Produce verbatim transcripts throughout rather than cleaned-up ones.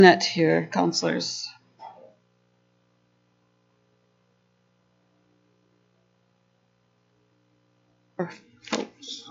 Net here, counselors. Or folks.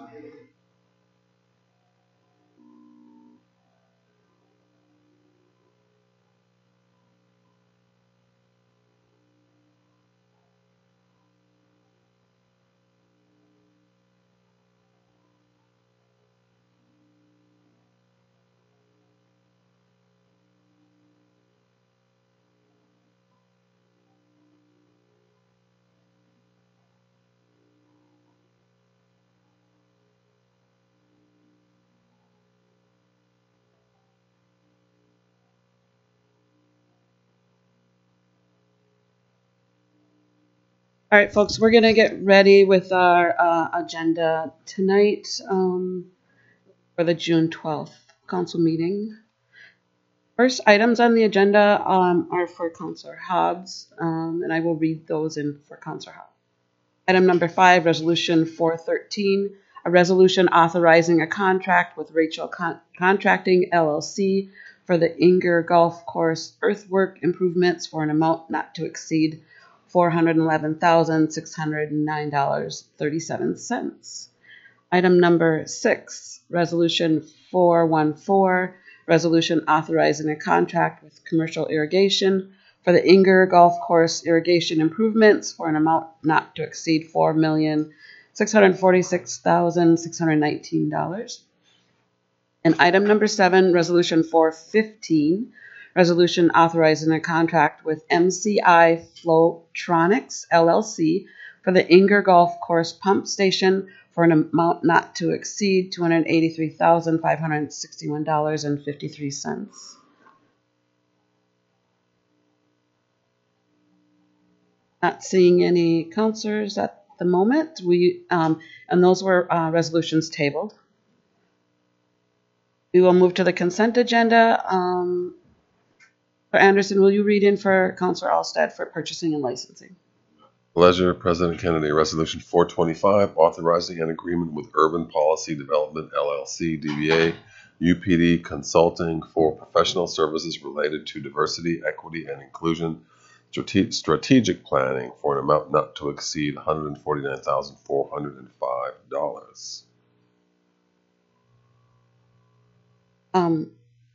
All right, folks, we're going to get ready with our uh, agenda tonight um, for the June twelfth council meeting. First items on the agenda um, are for Councilor Hobbs, um, and I will read those in for Councilor Hobbs. Item number five, Resolution four thirteen, a resolution authorizing a contract with Rachel Con- Contracting L L C for the Inger Golf Course earthwork improvements for an amount not to exceed four hundred eleven thousand six hundred nine dollars and thirty-seven cents. Item number six, Resolution four fourteen, resolution authorizing a contract with Commercial Irrigation for the Inger Golf Course irrigation improvements for an amount not to exceed four million six hundred forty-six thousand six hundred nineteen dollars. And item number seven, Resolution four fifteen, resolution authorizing a contract with M C I Flowtronics L L C for the Inger Golf Course pump station for an amount not to exceed two hundred eighty-three thousand five hundred sixty-one dollars and fifty-three cents. Not seeing any counselors at the moment. We um, and those were uh, resolutions tabled. We will move to the consent agenda. Um, for Anderson, will you read in for Councilor Alstead for purchasing and licensing? Pleasure, President Kennedy. Resolution four twenty-five, authorizing an agreement with Urban Policy Development L L C, D B A, U P D Consulting for professional services related to diversity, equity, and inclusion strate- strategic planning for an amount not to exceed one hundred forty-nine thousand four hundred five dollars. Um,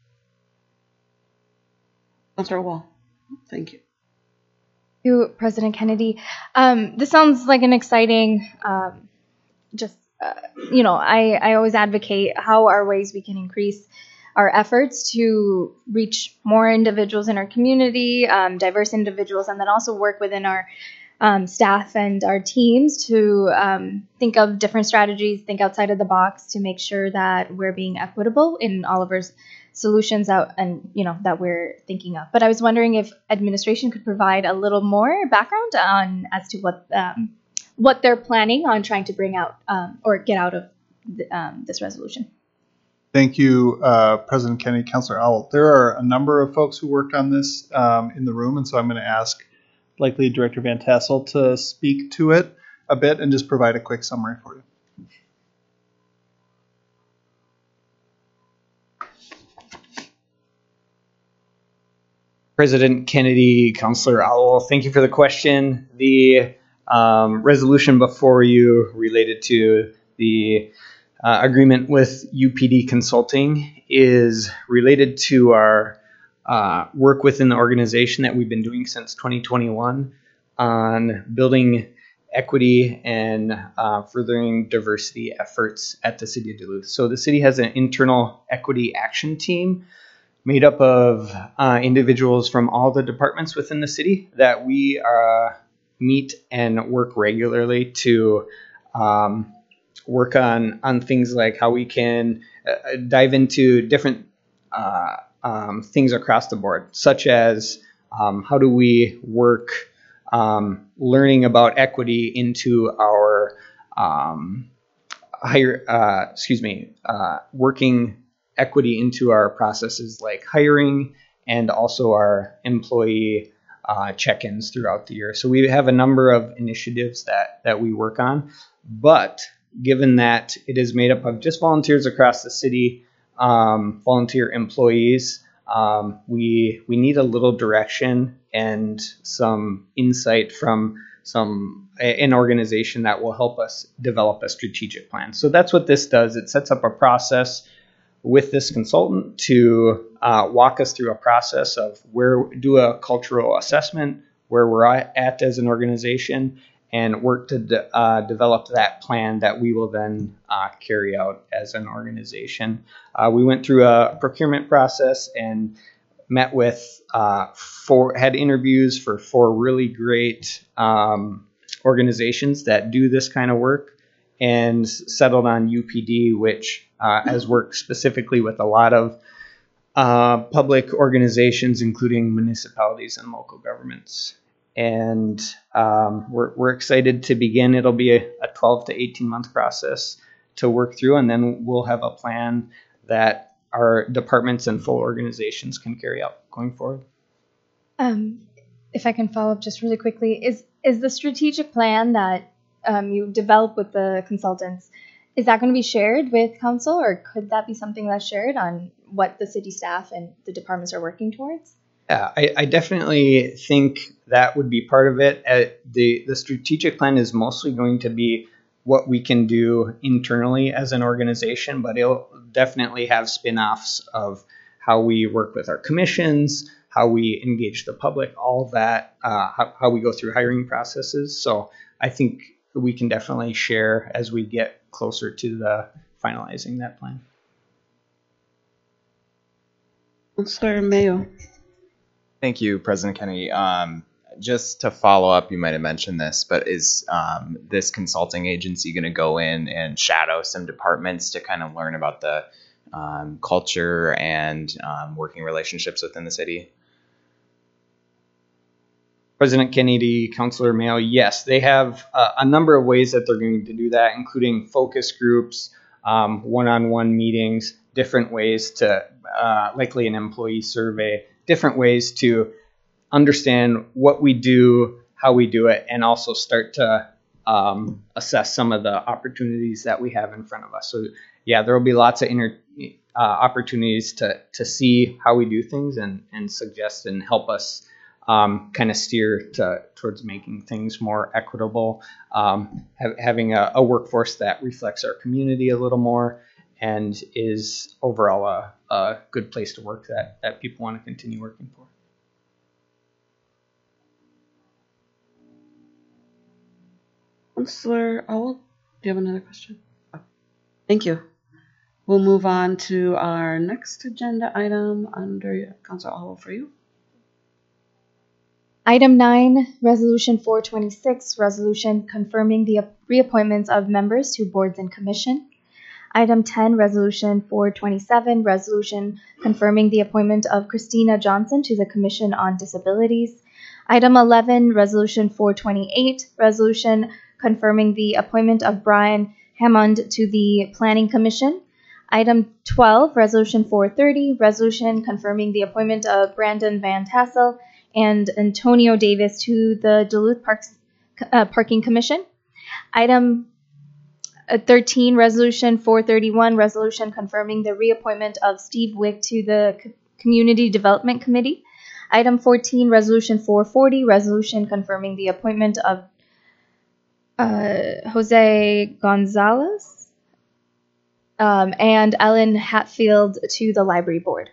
Councilor Wall, thank you. You, President Kennedy. Um, this sounds like an exciting, um, just, uh, you know, I, I always advocate how are ways we can increase our efforts to reach more individuals in our community, um, diverse individuals, and then also work within our um, staff and our teams to um, think of different strategies, think outside of the box to make sure that we're being equitable in all of our solutions out and you know that we're thinking of. But I was wondering if administration could provide a little more background on as to what um, what they're planning on trying to bring out um, or get out of the, um, this resolution. Thank you, uh, President Kennedy, Councilor Owl. There are a number of folks who worked on this um, in the room, and so I'm going to ask likely Director Van Tassel to speak to it a bit and just provide a quick summary for you. President Kennedy, Councilor Owl, thank you for the question. The um, resolution before you related to the uh, agreement with U P D Consulting is related to our uh, work within the organization that we've been doing since twenty twenty-one on building equity and uh, furthering diversity efforts at the City of Duluth. So the city has an internal equity action team made up of uh, individuals from all the departments within the city that we uh, meet and work regularly to um, work on, on things like how we can uh, dive into different uh, um, things across the board, such as um, how do we work um, learning about equity into our um, higher, uh, excuse me, uh, working equity into our processes like hiring and also our employee uh, check-ins throughout the year. So we have a number of initiatives that, that we work on, but given that it is made up of just volunteers across the city, um, volunteer employees, Um, we we need a little direction and some insight from some an organization that will help us develop a strategic plan. So that's what this does. It sets up a process with this consultant to uh, walk us through a process of where do a cultural assessment, where we're at as an organization, and work to de- uh, develop that plan that we will then uh, carry out as an organization. Uh, we went through a procurement process and met with uh, four, had interviews for four really great um, organizations that do this kind of work, and settled on U P D, which uh, has worked specifically with a lot of uh, public organizations, including municipalities and local governments. And um, we're, we're excited to begin. It'll be a, a twelve to eighteen month process to work through, and then we'll have a plan that our departments and full organizations can carry out going forward. Um, if I can follow up just really quickly, is is the strategic plan that um, you develop with the consultants, is that going to be shared with council, or could that be something that's shared on what the city staff and the departments are working towards? Yeah, I, I definitely think that would be part of it. Uh, the the strategic plan is mostly going to be what we can do internally as an organization, but it'll definitely have spin-offs of how we work with our commissions, how we engage the public, all of that, uh, how, how we go through hiring processes. So I think we can definitely share as we get closer to the finalizing that plan. Councilor Mayo. Thank you, President Kennedy. Um, just to follow up, you might have mentioned this, but is um, this consulting agency going to go in and shadow some departments to kind of learn about the um, culture and um, working relationships within the city? President Kennedy, Councilor Mayo, yes, they have uh, a number of ways that they're going to do that, including focus groups, um, one-on-one meetings, different ways to, uh, likely an employee survey, different ways to understand what we do, how we do it, and also start to um, assess some of the opportunities that we have in front of us. So yeah, there will be lots of inter, uh, opportunities to to see how we do things and, and suggest and help us um, kind of steer to, towards making things more equitable, um, ha- having a, a workforce that reflects our community a little more and is overall a, a good place to work that, that people want to continue working for. Councilor Owl, do you have another question? Oh, thank you. We'll move on to our next agenda item under Councilor Owl for you. Item nine, Resolution four twenty-six, resolution confirming the reappointments of members to boards and commission. Item ten, Resolution four twenty-seven, resolution confirming the appointment of Christina Johnson to the Commission on Disabilities. Item eleven, Resolution four twenty-eight, resolution confirming the appointment of Brian Hammond to the Planning Commission. Item twelve, Resolution four thirty, resolution confirming the appointment of Brandon Van Tassel and Antonio Davis to the Duluth Parks uh, Parking Commission. Item uh, thirteen, Resolution four thirty-one, resolution confirming the reappointment of Steve Wick to the C- Community Development Committee. Item fourteen, Resolution four forty, resolution confirming the appointment of uh, Jose Gonzalez um, and Ellen Hatfield to the Library Board.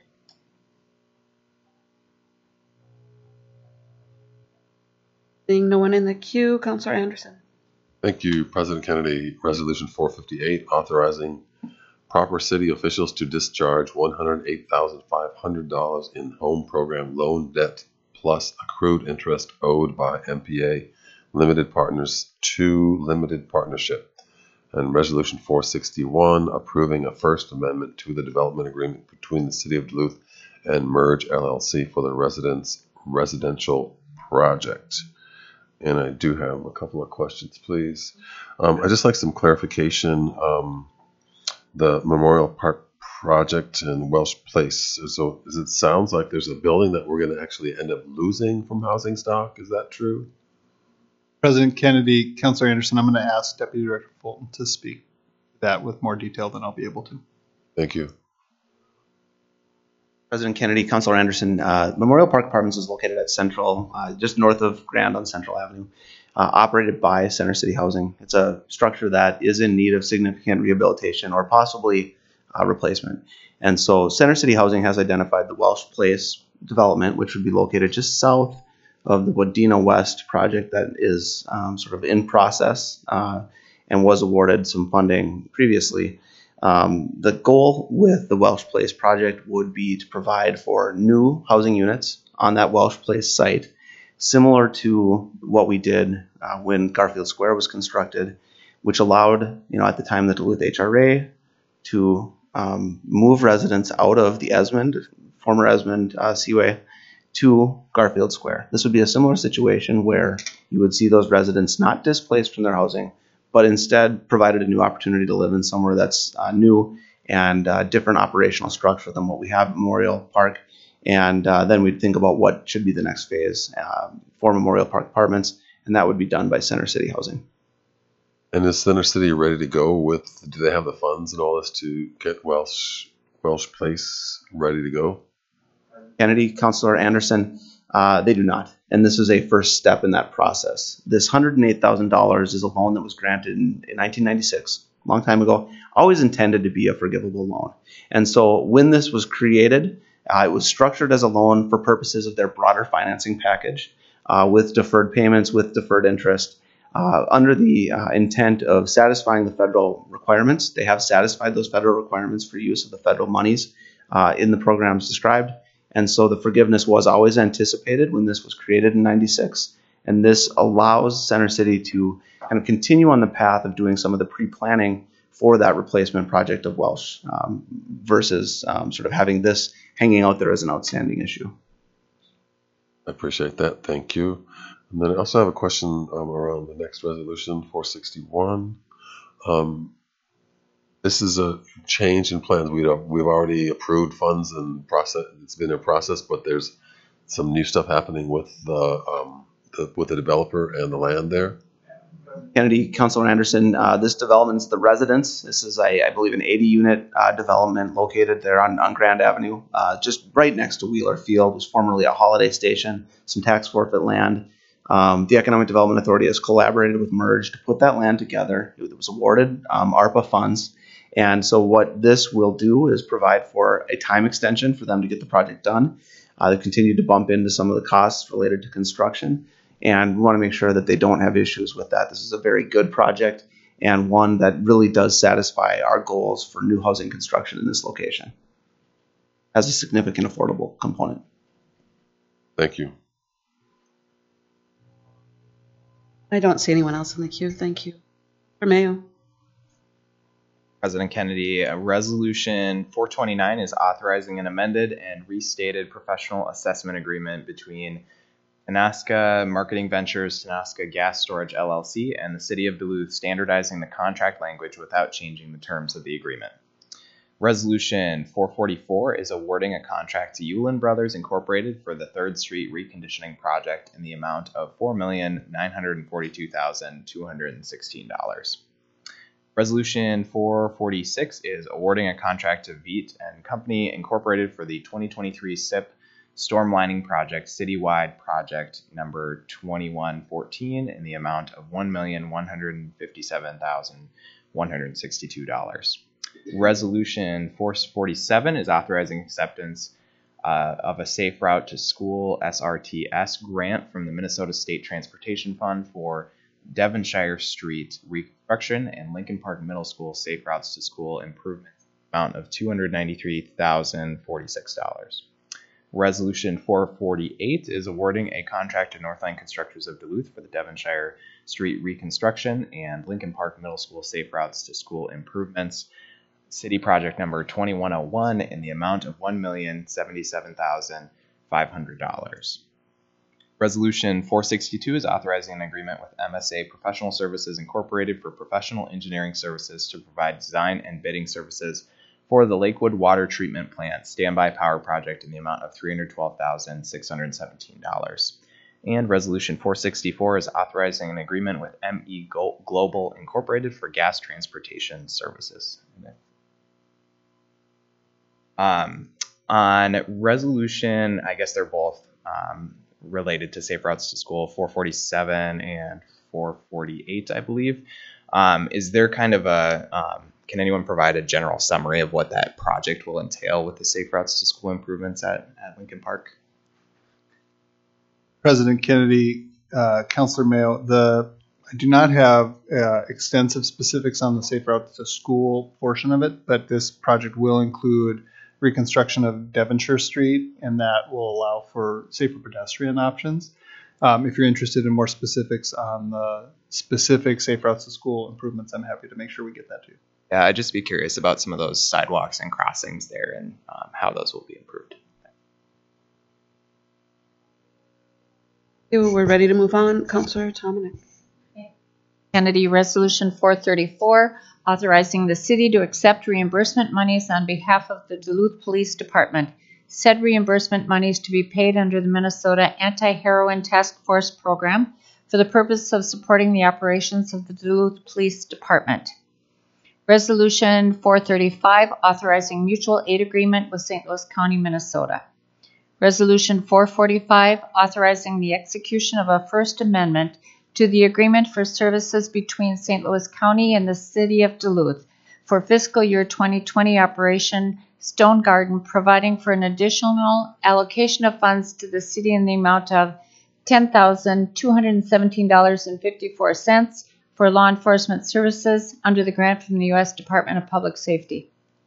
Seeing no one in the queue, Councilor Anderson. Thank you, President Kennedy. Resolution four fifty-eight, authorizing proper city officials to discharge one hundred eight thousand five hundred dollars in home program loan debt plus accrued interest owed by M P A Limited Partners to Limited Partnership. And Resolution four sixty-one, approving a First Amendment to the development agreement between the City of Duluth and Merge L L C for the residence residential project. And I do have a couple of questions, please. Um, I'd just like some clarification. Um, the Memorial Park project in Welsh Place. So it sounds like there's a building that we're going to actually end up losing from housing stock. Is that true? President Kennedy, Councilor Anderson, I'm going to ask Deputy Director Fulton to speak to that with more detail than I'll be able to. Thank you. President Kennedy, Councilor Anderson, uh, Memorial Park Apartments is located at Central, uh, just north of Grand on Central Avenue, uh, operated by Center City Housing. It's a structure that is in need of significant rehabilitation or possibly uh, replacement. And so Center City Housing has identified the Welsh Place development, which would be located just south of the Wadena West project that is um, sort of in process uh, and was awarded some funding previously. Um, the goal with the Welsh Place project would be to provide for new housing units on that Welsh Place site, similar to what we did uh, when Garfield Square was constructed, which allowed, you know, at the time the Duluth H R A to um, move residents out of the Esmond, former Esmond uh, Seaway, to Garfield Square. This would be a similar situation where you would see those residents not displaced from their housing, but instead provided a new opportunity to live in somewhere that's uh, new and uh, different operational structure than what we have at Memorial Park. And uh, then we'd think about what should be the next phase uh, for Memorial Park Apartments, and that would be done by Center City Housing. And is Center City ready to go with, do they have the funds and all this to get Welsh, Welsh Place ready to go? Kennedy, Councilor Anderson, uh, they do not. And this is a first step in that process. This one hundred eight thousand dollars is a loan that was granted in, in nineteen ninety-six, a long time ago, always intended to be a forgivable loan. And so when this was created, uh, it was structured as a loan for purposes of their broader financing package uh, with deferred payments, with deferred interest, uh, under the uh, intent of satisfying the federal requirements. They have satisfied those federal requirements for use of the federal monies uh, in the programs described. And so the forgiveness was always anticipated when this was created in ninety-six. And this allows Center City to kind of continue on the path of doing some of the pre-planning for that replacement project of Welsh um, versus um, sort of having this hanging out there as an outstanding issue. I appreciate that. Thank you. And then I also have a question um, around the next resolution, four sixty-one. Um, This is a change in plans. We don't, we've already approved funds and process. It's been in process, but there's some new stuff happening with the, um, the with the developer and the land there. Kennedy, Councilor Anderson, uh, this development is the residence. This is, a, I believe, an eighty unit uh, development located there on, on Grand Avenue, uh, just right next to Wheeler Field. It was formerly a holiday station, some tax forfeit land. Um, the Economic Development Authority has collaborated with MERGE to put that land together. It was awarded um, ARPA funds. And so what this will do is provide for a time extension for them to get the project done. Uh, they continue to bump into some of the costs related to construction, and we want to make sure that they don't have issues with that. This is a very good project and one that really does satisfy our goals for new housing construction in this location. Has a significant affordable component. Thank you. I don't see anyone else in the queue. Thank you. For Mayo. President Kennedy, uh, Resolution four twenty-nine is authorizing an amended and restated professional assessment agreement between Tenaska Marketing Ventures, Tenaska Gas Storage L L C, and the City of Duluth, standardizing the contract language without changing the terms of the agreement. Resolution four forty-four is awarding a contract to Yulin Brothers Incorporated for the third Street reconditioning project in the amount of four million nine hundred forty-two thousand two hundred sixteen dollars. Resolution four forty-six is awarding a contract to Veet and Company Incorporated for the twenty twenty-three S I P Storm Lining Project Citywide Project number twenty-one fourteen in the amount of one million one hundred fifty-seven thousand one hundred sixty-two dollars. Resolution four forty-seven is authorizing acceptance uh, of a Safe Route to School S R T S grant from the Minnesota State Transportation Fund for Devonshire Street reconstruction and Lincoln Park Middle School Safe Routes to School improvements, amount of two hundred ninety-three thousand forty-six dollars. Resolution four forty-eight is awarding a contract to Northline Constructors of Duluth for the Devonshire Street reconstruction and Lincoln Park Middle School Safe Routes to School improvements, city project number twenty-one oh one, in the amount of one million seventy-seven thousand five hundred dollars. Resolution four sixty-two is authorizing an agreement with M S A Professional Services Incorporated for professional engineering services to provide design and bidding services for the Lakewood Water Treatment Plant Standby Power Project in the amount of three hundred twelve thousand six hundred seventeen dollars. And Resolution four sixty-four is authorizing an agreement with M E Global Incorporated for gas transportation services. Um, On resolution, I guess they're both um, related to Safe Routes to School, four forty-seven and four forty-eight, I believe. Um, is there kind of a, um, can anyone provide a general summary of what that project will entail with the Safe Routes to School improvements at, at Lincoln Park? President Kennedy, uh, Councilor Mayo, the I do not have uh, extensive specifics on the Safe Routes to School portion of it, but this project will include reconstruction of Devonshire Street, and that will allow for safer pedestrian options. Um, if you're interested in more specifics on the specific Safe Routes to School improvements, I'm happy to make sure we get that to you. Yeah, I'd just be curious about some of those sidewalks and crossings there and um, how those will be improved. We're ready to move on. Councilor Tomic. Kennedy Resolution four thirty-four, authorizing the city to accept reimbursement monies on behalf of the Duluth Police Department. Said reimbursement monies to be paid under the Minnesota Anti-Heroin Task Force Program for the purpose of supporting the operations of the Duluth Police Department. Resolution four thirty-five, authorizing mutual aid agreement with Saint Louis County, Minnesota. Resolution four forty-five, authorizing the execution of a First Amendment to the Agreement for Services between Saint Louis County and the City of Duluth for fiscal year twenty twenty Operation Stone Garden, providing for an additional allocation of funds to the city in the amount of ten thousand two hundred seventeen dollars and fifty-four cents for law enforcement services under the grant from the U S Department of Public Safety.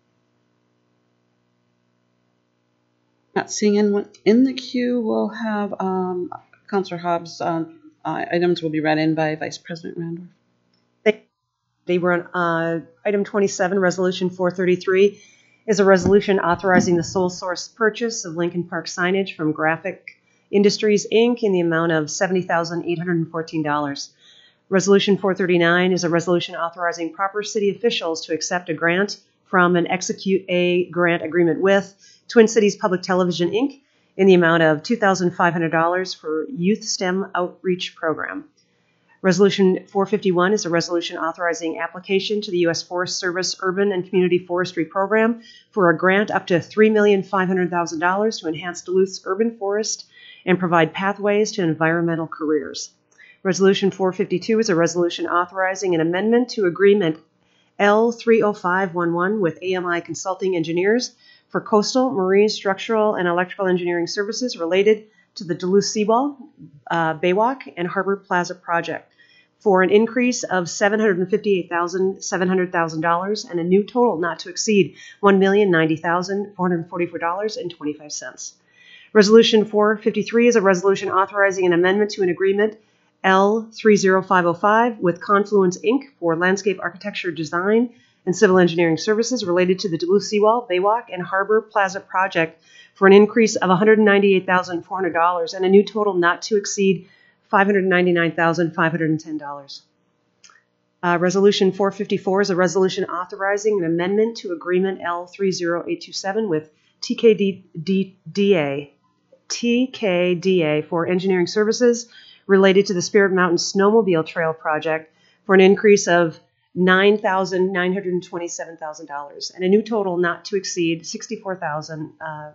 Not seeing anyone in the queue, we'll have um, Councilor Hobbs. Um, uh, items will be read in by Vice President Randorf. They, they were on uh, item twenty-seven, Resolution four thirty-three, is a resolution authorizing the sole source purchase of Lincoln Park signage from Graphic Industries, Incorporated in the amount of seventy thousand eight hundred fourteen dollars. Resolution four thirty-nine is a resolution authorizing proper city officials to accept a grant from and execute a grant agreement with Twin Cities Public Television, Incorporated in the amount of two thousand five hundred dollars for Youth STEM Outreach Program. Resolution four fifty-one is a resolution authorizing application to the U S Forest Service Urban and Community Forestry Program for a grant up to three million five hundred thousand dollars to enhance Duluth's urban forest and provide pathways to environmental careers. Resolution four fifty-two is a resolution authorizing an amendment to Agreement L three oh five one one with A M I Consulting Engineers for coastal, marine, structural, and electrical engineering services related to the Duluth Seawall, uh, Baywalk, and Harbor Plaza project for an increase of seven hundred fifty-eight thousand seven hundred dollars and a new total not to exceed one million ninety thousand four hundred forty-four dollars and twenty-five cents. Resolution four fifty-three is a resolution authorizing an amendment to an agreement L three oh five oh five with Confluence Incorporated for landscape architecture design and civil engineering services related to the Duluth Seawall, Baywalk, and Harbor Plaza project for an increase of one hundred ninety-eight thousand four hundred dollars and a new total not to exceed five hundred ninety-nine thousand five hundred ten dollars. Uh, resolution four fifty-four is a resolution authorizing an amendment to Agreement L three oh eight two seven with T K D A, T K D A for engineering services related to the Spirit Mountain Snowmobile Trail project for an increase of nine thousand nine hundred twenty-seven dollars and a new total not to exceed sixty-four thousand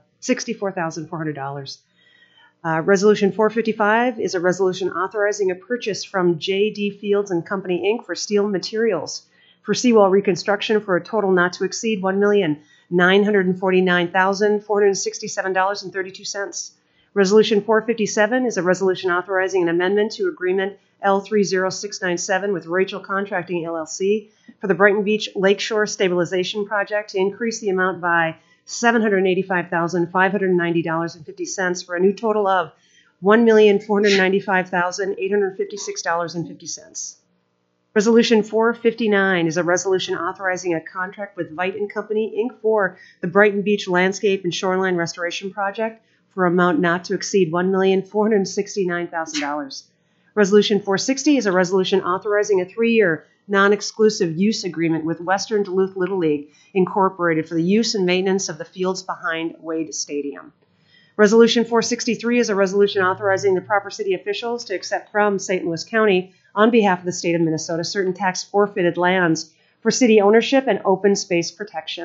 four hundred dollars. Uh, resolution four fifty-five is a resolution authorizing a purchase from J D Fields and Company, Incorporated for steel materials for seawall reconstruction for a total not to exceed one million nine hundred forty-nine thousand four hundred sixty-seven dollars and thirty-two cents. Resolution four fifty-seven is a resolution authorizing an amendment to Agreement L three oh six nine seven with Rachel Contracting, L L C for the Brighton Beach Lakeshore Stabilization Project to increase the amount by seven hundred eighty-five thousand five hundred ninety dollars and fifty cents for a new total of one million four hundred ninety-five thousand eight hundred fifty-six dollars and fifty cents. Resolution four fifty-nine is a resolution authorizing a contract with Veit and Company, Incorporated for the Brighton Beach Landscape and Shoreline Restoration Project for an amount not to exceed one million four hundred sixty-nine thousand dollars. Resolution four sixty is a resolution authorizing a three-year non-exclusive use agreement with Western Duluth Little League, Incorporated for the use and maintenance of the fields behind Wade Stadium. Resolution four sixty-three is a resolution authorizing the proper city officials to accept from Saint Louis County, on behalf of the state of Minnesota, certain tax forfeited lands for city ownership and open space protection.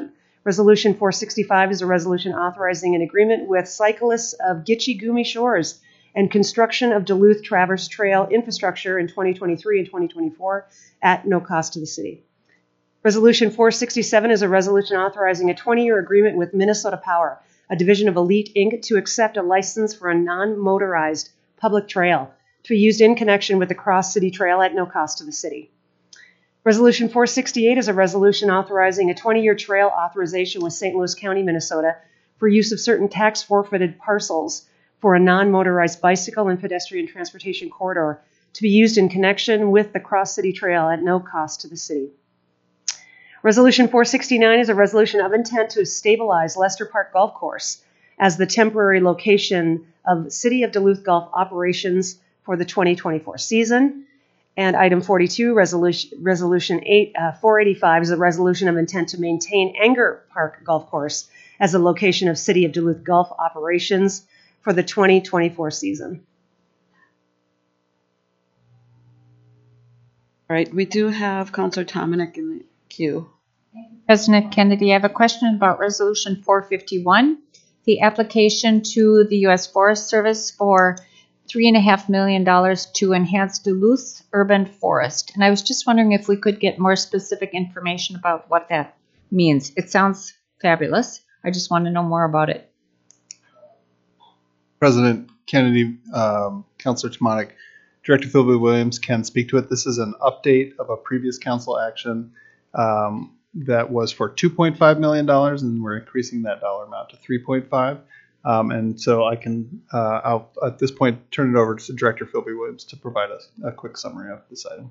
Resolution four sixty-five is a resolution authorizing an agreement with cyclists of Gitche Gumi Shores and construction of Duluth Traverse Trail infrastructure in twenty twenty-three and twenty twenty-four at no cost to the city. Resolution four sixty-seven is a resolution authorizing a twenty-year agreement with Minnesota Power, a division of Elite Incorporated, to accept a license for a non-motorized public trail to be used in connection with the Cross City Trail at no cost to the city. Resolution four sixty-eight is a resolution authorizing a twenty-year trail authorization with Saint Louis County, Minnesota, for use of certain tax forfeited parcels for a non-motorized bicycle and pedestrian transportation corridor to be used in connection with the Cross City Trail at no cost to the city. Resolution four sixty-nine is a resolution of intent to stabilize Lester Park Golf Course as the temporary location of City of Duluth golf operations for the twenty twenty-four season. And item forty-two, resolution, resolution eight, uh, four eighty-five, is a resolution of intent to maintain Anger Park Golf Course as a location of City of Duluth golf operations for the twenty twenty-four season. All right, we do have Councilor Tominik in the queue. President Kennedy, I have a question about Resolution four fifty-one, the application to the U S Forest Service for three and a half million dollars to enhance Duluth's urban forest. And I was just wondering if we could get more specific information about what that means. It sounds fabulous. I just want to know more about it. President Kennedy, um, Councilor Tomatic, Director Philby Williams can speak to it. This is an update of a previous council action um, that was for two point five million dollars, and we're increasing that dollar amount to three point five. Um, and so I can, uh, I'll at this point turn it over to Director Philby Williams to provide a, a quick summary of this item.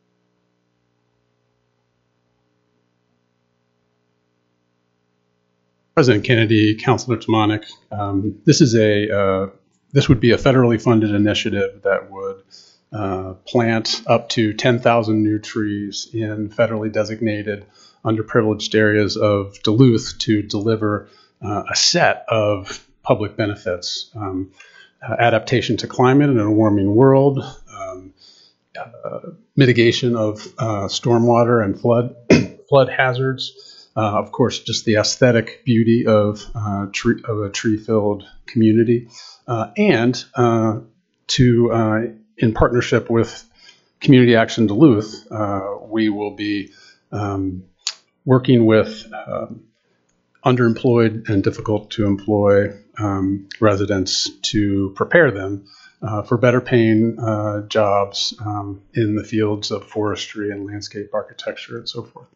President Kennedy, Councilor Tomanik, um, this is a uh, this would be a federally funded initiative that would uh, plant up to ten thousand new trees in federally designated underprivileged areas of Duluth to deliver uh, a set of public benefits: um, uh, adaptation to climate in a warming world, um, uh, mitigation of uh, stormwater and flood flood hazards. Uh, of course, just the aesthetic beauty of, uh, tree, of a tree-filled community, uh, and uh, to, uh, in partnership with Community Action Duluth, uh, we will be um, working with um, underemployed and difficult to employ um, residents to prepare them uh, for better paying uh, jobs um, in the fields of forestry and landscape architecture and so forth.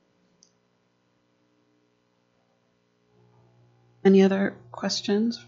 Any other questions?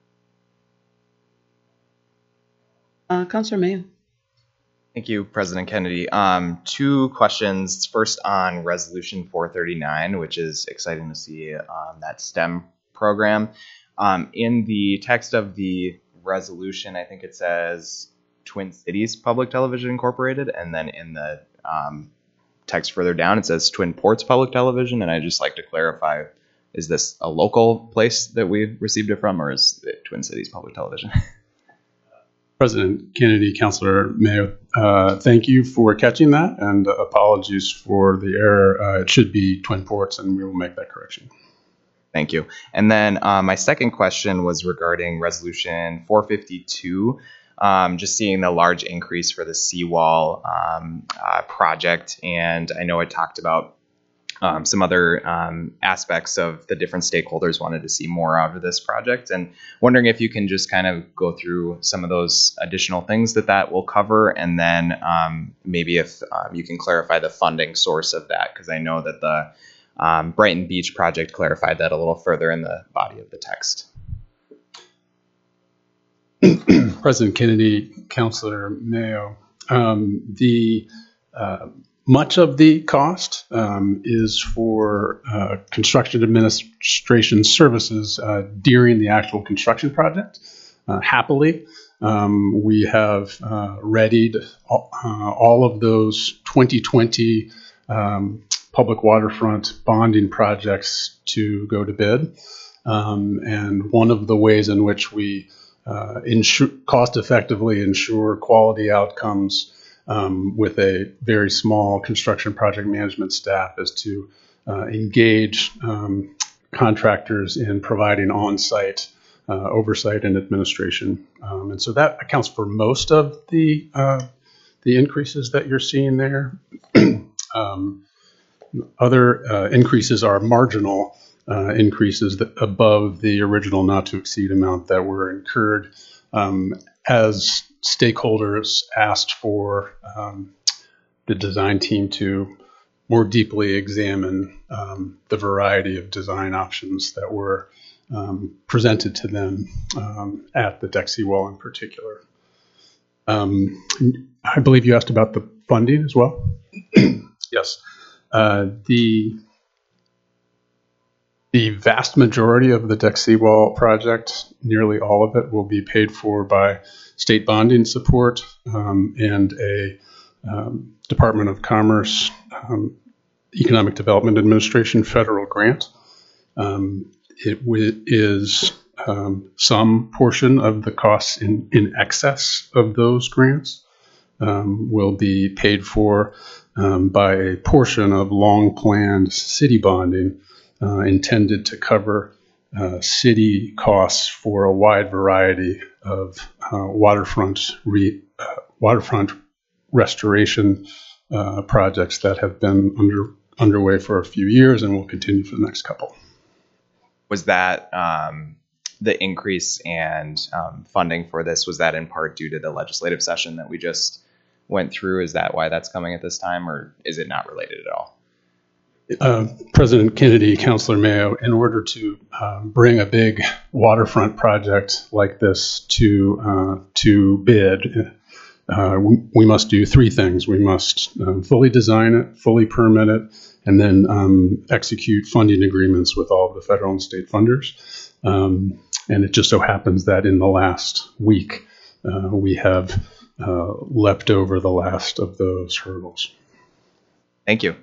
Uh, Councilor Mayo. Thank you, President Kennedy. Um, two questions. First on Resolution four thirty-nine, which is exciting to see um, that STEM program. Um, in the text of the resolution, I think it says Twin Cities Public Television Incorporated, and then in the um, text further down, it says Twin Ports Public Television, and I'd just like to clarify, is this a local place that we received it from, or is it Twin Cities Public Television? President Kennedy, Councilor Mayo, uh, thank you for catching that, and uh, apologies for the error. Uh, it should be Twin Ports, and we will make that correction. Thank you. And then uh, my second question was regarding Resolution four fifty-two, um, just seeing the large increase for the seawall um, uh, project. And I know I talked about Um, some other um, aspects of the different stakeholders wanted to see more out of this project, and wondering if you can just kind of go through some of those additional things that that will cover, and then um, maybe if um, you can clarify the funding source of that, because I know that the um, Brighton Beach project clarified that a little further in the body of the text. President Kennedy, Councilor Mayo, um, the uh, much of the cost um, is for uh, construction administration services uh, during the actual construction project. Uh, happily, um, we have uh, readied all, uh, all of those twenty twenty um, public waterfront bonding projects to go to bid. Um, and one of the ways in which we uh, ensure, cost effectively ensure quality outcomes Um, with a very small construction project management staff is to uh, engage um, contractors in providing on-site uh, oversight and administration. Um, and so that accounts for most of the uh, the increases that you're seeing there. um, other uh, increases are marginal uh, increases that above the original not to exceed amount that were incurred um, as stakeholders asked for um, the design team to more deeply examine um, the variety of design options that were um, presented to them um, at the deck seawall in particular. Um, I believe you asked about the funding as well. Yes. Uh, the the vast majority of the deck seawall project, nearly all of it, will be paid for by state bonding support um, and a um, Department of Commerce um, Economic Development Administration federal grant. Um, it w- is um, some portion of the costs in, in excess of those grants um, will be paid for um, by a portion of long-planned city bonding uh, intended to cover uh, city costs for a wide variety of uh, waterfront re- uh, waterfront restoration uh, projects that have been under underway for a few years and will continue for the next couple. Was that um, the increase and um, funding for this, was that in part due to the legislative session that we just went through? Is that why that's coming at this time, or is it not related at all? Uh, President Kennedy, Councilor Mayo, in order to uh, bring a big waterfront project like this to uh, to bid, uh, we, we must do three things. We must uh, fully design it, fully permit it, and then um, execute funding agreements with all of the federal and state funders. Um, and it just so happens that in the last week, uh, we have uh, leapt over the last of those hurdles. Thank you.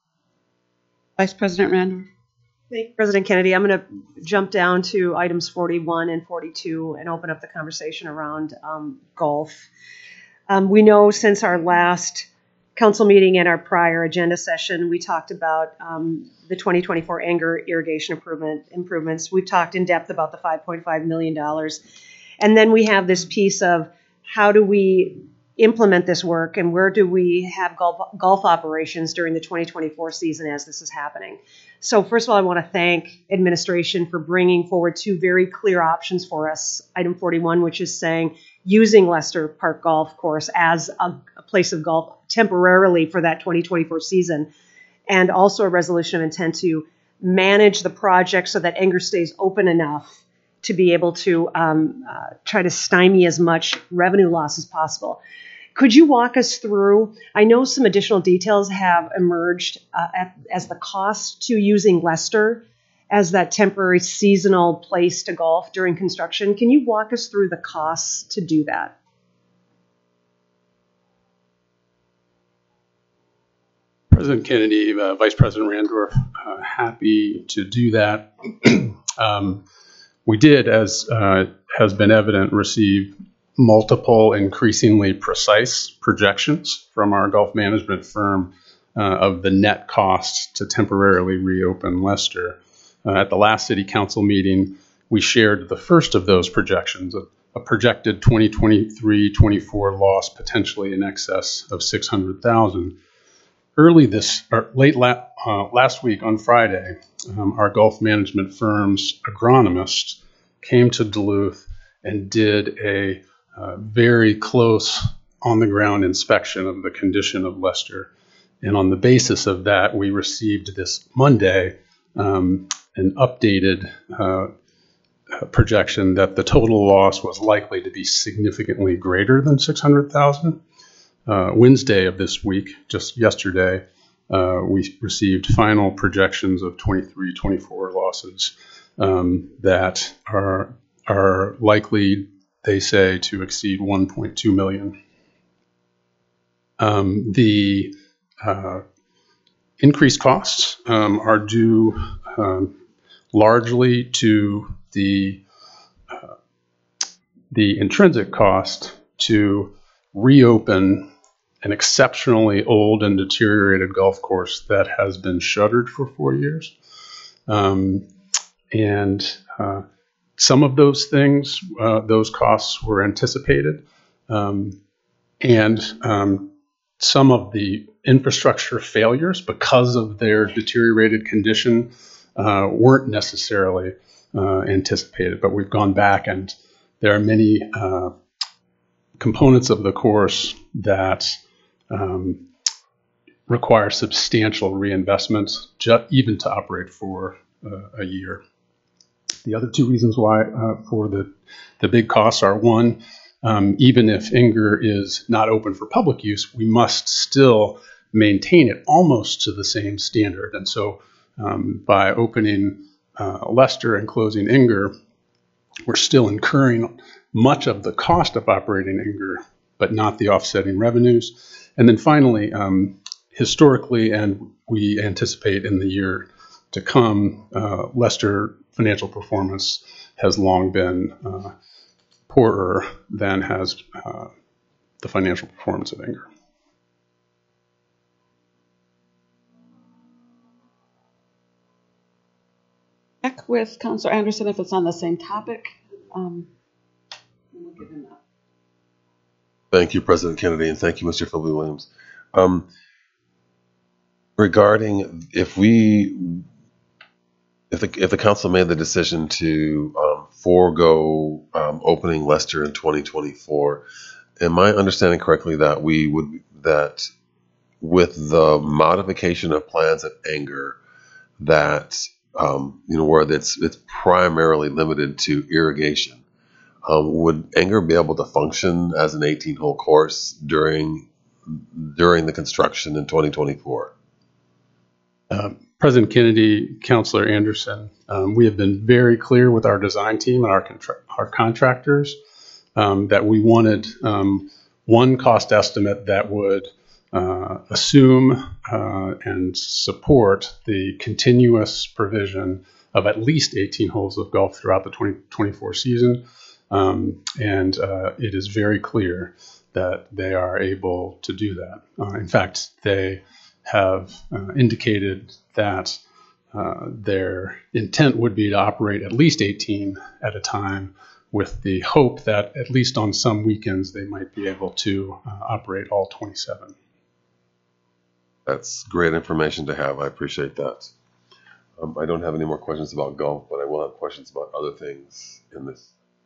Vice President Randorf. Thank you, President Kennedy. I'm going to jump down to items forty-one and forty-two and open up the conversation around um, golf. Um, we know since our last council meeting and our prior agenda session, we talked about um, the twenty twenty-four Anger irrigation improvement improvements. We've talked in depth about the five point five million dollars. And then we have this piece of how do we implement this work and where do we have golf, golf operations during the twenty twenty-four season as this is happening. So first of all, I want to thank administration for bringing forward two very clear options for us. Item forty-one, which is saying using Lester Park Golf Course as a, a place of golf temporarily for that twenty twenty-four season, and also a resolution of intent to manage the project so that Anger stays open enough to be able to um, uh, try to stymie as much revenue loss as possible. Could you walk us through, I know some additional details have emerged uh, at, as the cost to using Lester as that temporary seasonal place to golf during construction. Can you walk us through the costs to do that? President Kennedy, uh, Vice President Randorf, uh, happy to do that. um, we did, as uh, has been evident, receive multiple increasingly precise projections from our golf management firm uh, of the net costs to temporarily reopen Lester. Uh, at the last City Council meeting, we shared the first of those projections, a, a projected twenty twenty-three twenty-four loss potentially in excess of six hundred thousand dollars. Early this, or late la- uh, last week on Friday, um, our golf management firm's agronomist came to Duluth and did a uh, very close on-the-ground inspection of the condition of Lester. And on the basis of that, we received this Monday um, an updated uh, projection that the total loss was likely to be significantly greater than six hundred thousand dollars. Uh, Wednesday of this week, just yesterday, uh, we received final projections of twenty-three twenty-four losses um, that are are likely, they say, to exceed one point two million. Um, the uh, increased costs um, are due um, largely to the uh, the intrinsic cost to reopen an exceptionally old and deteriorated golf course that has been shuttered for four years. Um, and uh, some of those things, uh, those costs were anticipated, um, and um, some of the infrastructure failures, because of their deteriorated condition, uh, weren't necessarily uh, anticipated. But we've gone back, and there are many uh, components of the course that um, require substantial reinvestment, ju- even to operate for uh, a year. The other two reasons why uh, for the, the big costs are, one, um, even if Inger is not open for public use, we must still maintain it almost to the same standard. And so um, by opening uh, Lester and closing Inger, we're still incurring much of the cost of operating Inger, but not the offsetting revenues. And then finally, um, historically, and we anticipate in the year to come, uh, Lester financial performance has long been uh, poorer than has uh, the financial performance of Inger. Check with Councilor Anderson if it's on the same topic. Um, and we'll give him that. Thank you, President Kennedy, and thank you, Mister Philby Williams. Um, regarding if we, if the if the council made the decision to um, forego um, opening Lester in twenty twenty-four, am I understanding correctly that we would that with the modification of plans at Inger, that um, you know where it's it's primarily limited to irrigation? Um, would Inger be able to function as an eighteen-hole course during during the construction in twenty twenty-four? Uh, President Kennedy, Councilor Anderson, um, we have been very clear with our design team and our contra- our contractors um, that we wanted um, one cost estimate that would uh, assume uh, and support the continuous provision of at least eighteen holes of golf throughout the twenty twenty-four season. Um, and uh, it is very clear that they are able to do that. Uh, in fact, they have uh, indicated that uh, their intent would be to operate at least eighteen at a time, with the hope that at least on some weekends they might be able to uh, operate all twenty-seven. That's great information to have. I appreciate that. Um, I don't have any more questions about golf, but I will have questions about other things in this.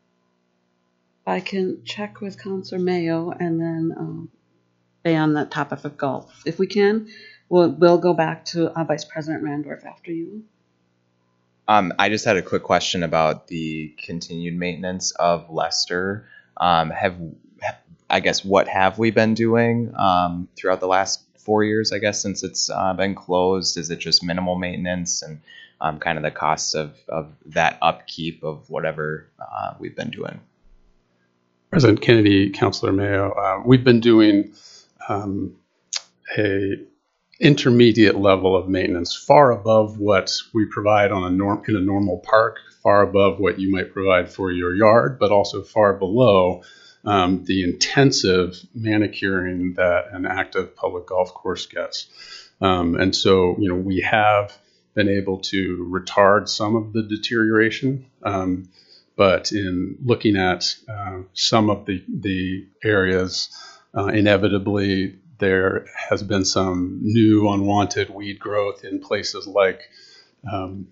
I can check with Councilor Mayo and then um, stay on that topic of golf. If we can, we'll, we'll go back to uh, Vice President Randorf after you. Um, I just had a quick question about the continued maintenance of Lester. Um, have, I guess, what have we been doing um, throughout the last four years, I guess, since it's uh, been closed? Is it just minimal maintenance and um, kind of the costs of, of that upkeep of whatever uh, we've been doing? President Kennedy, Councilor Mayo, uh, we've been doing um, a intermediate level of maintenance, far above what we provide on a norm in a normal park, far above what you might provide for your yard, but also far below um, the intensive manicuring that an active public golf course gets. Um, and so, you know, we have been able to retard some of the deterioration. Um, But in looking at uh, some of the, the areas, uh, inevitably there has been some new unwanted weed growth in places like um,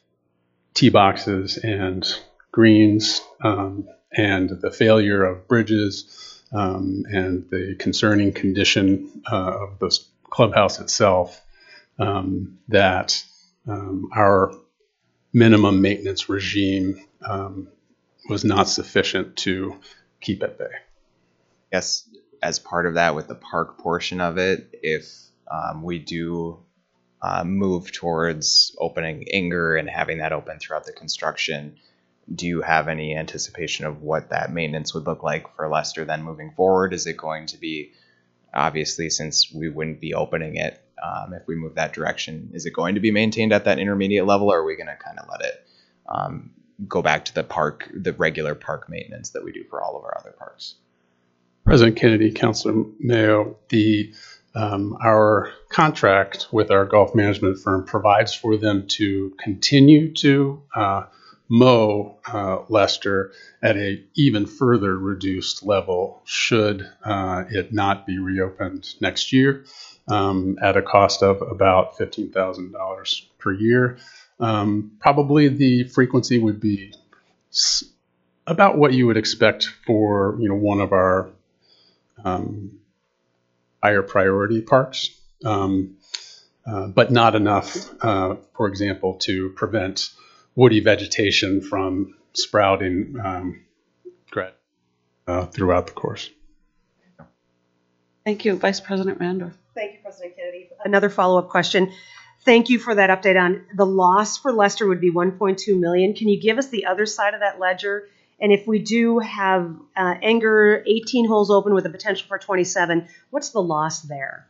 tee boxes and greens, um, and the failure of bridges, um, and the concerning condition uh, of the clubhouse itself, um, that um, our minimum maintenance regime um, was not sufficient to keep at bay. Yes, as part of that, with the park portion of it, if um, we do uh, move towards opening Inger and having that open throughout the construction, do you have any anticipation of what that maintenance would look like for Lester then moving forward? Is it going to be, obviously, since we wouldn't be opening it, um, if we move that direction, is it going to be maintained at that intermediate level, or are we going to kind of let it um, go back to the park, the regular park maintenance that we do for all of our other parks? President Kennedy, Councilor Mayo, the Um, our contract with our golf management firm provides for them to continue to uh, mow uh, Lester at a even further reduced level should uh, it not be reopened next year, um, at a cost of about fifteen thousand dollars per year. Um, probably the frequency would be s- about what you would expect for, you know, one of our um, higher priority parks, um, uh, but not enough, uh, for example, to prevent woody vegetation from sprouting um, gra- uh, throughout the course. Thank you, Vice President Randorf. Thank you, President Kennedy. Another follow-up question. Thank you for that update on the loss for Lester would be one point two million dollars. Can you give us the other side of that ledger? And if we do have uh, Enger eighteen holes open with a potential for twenty-seven, what's the loss there?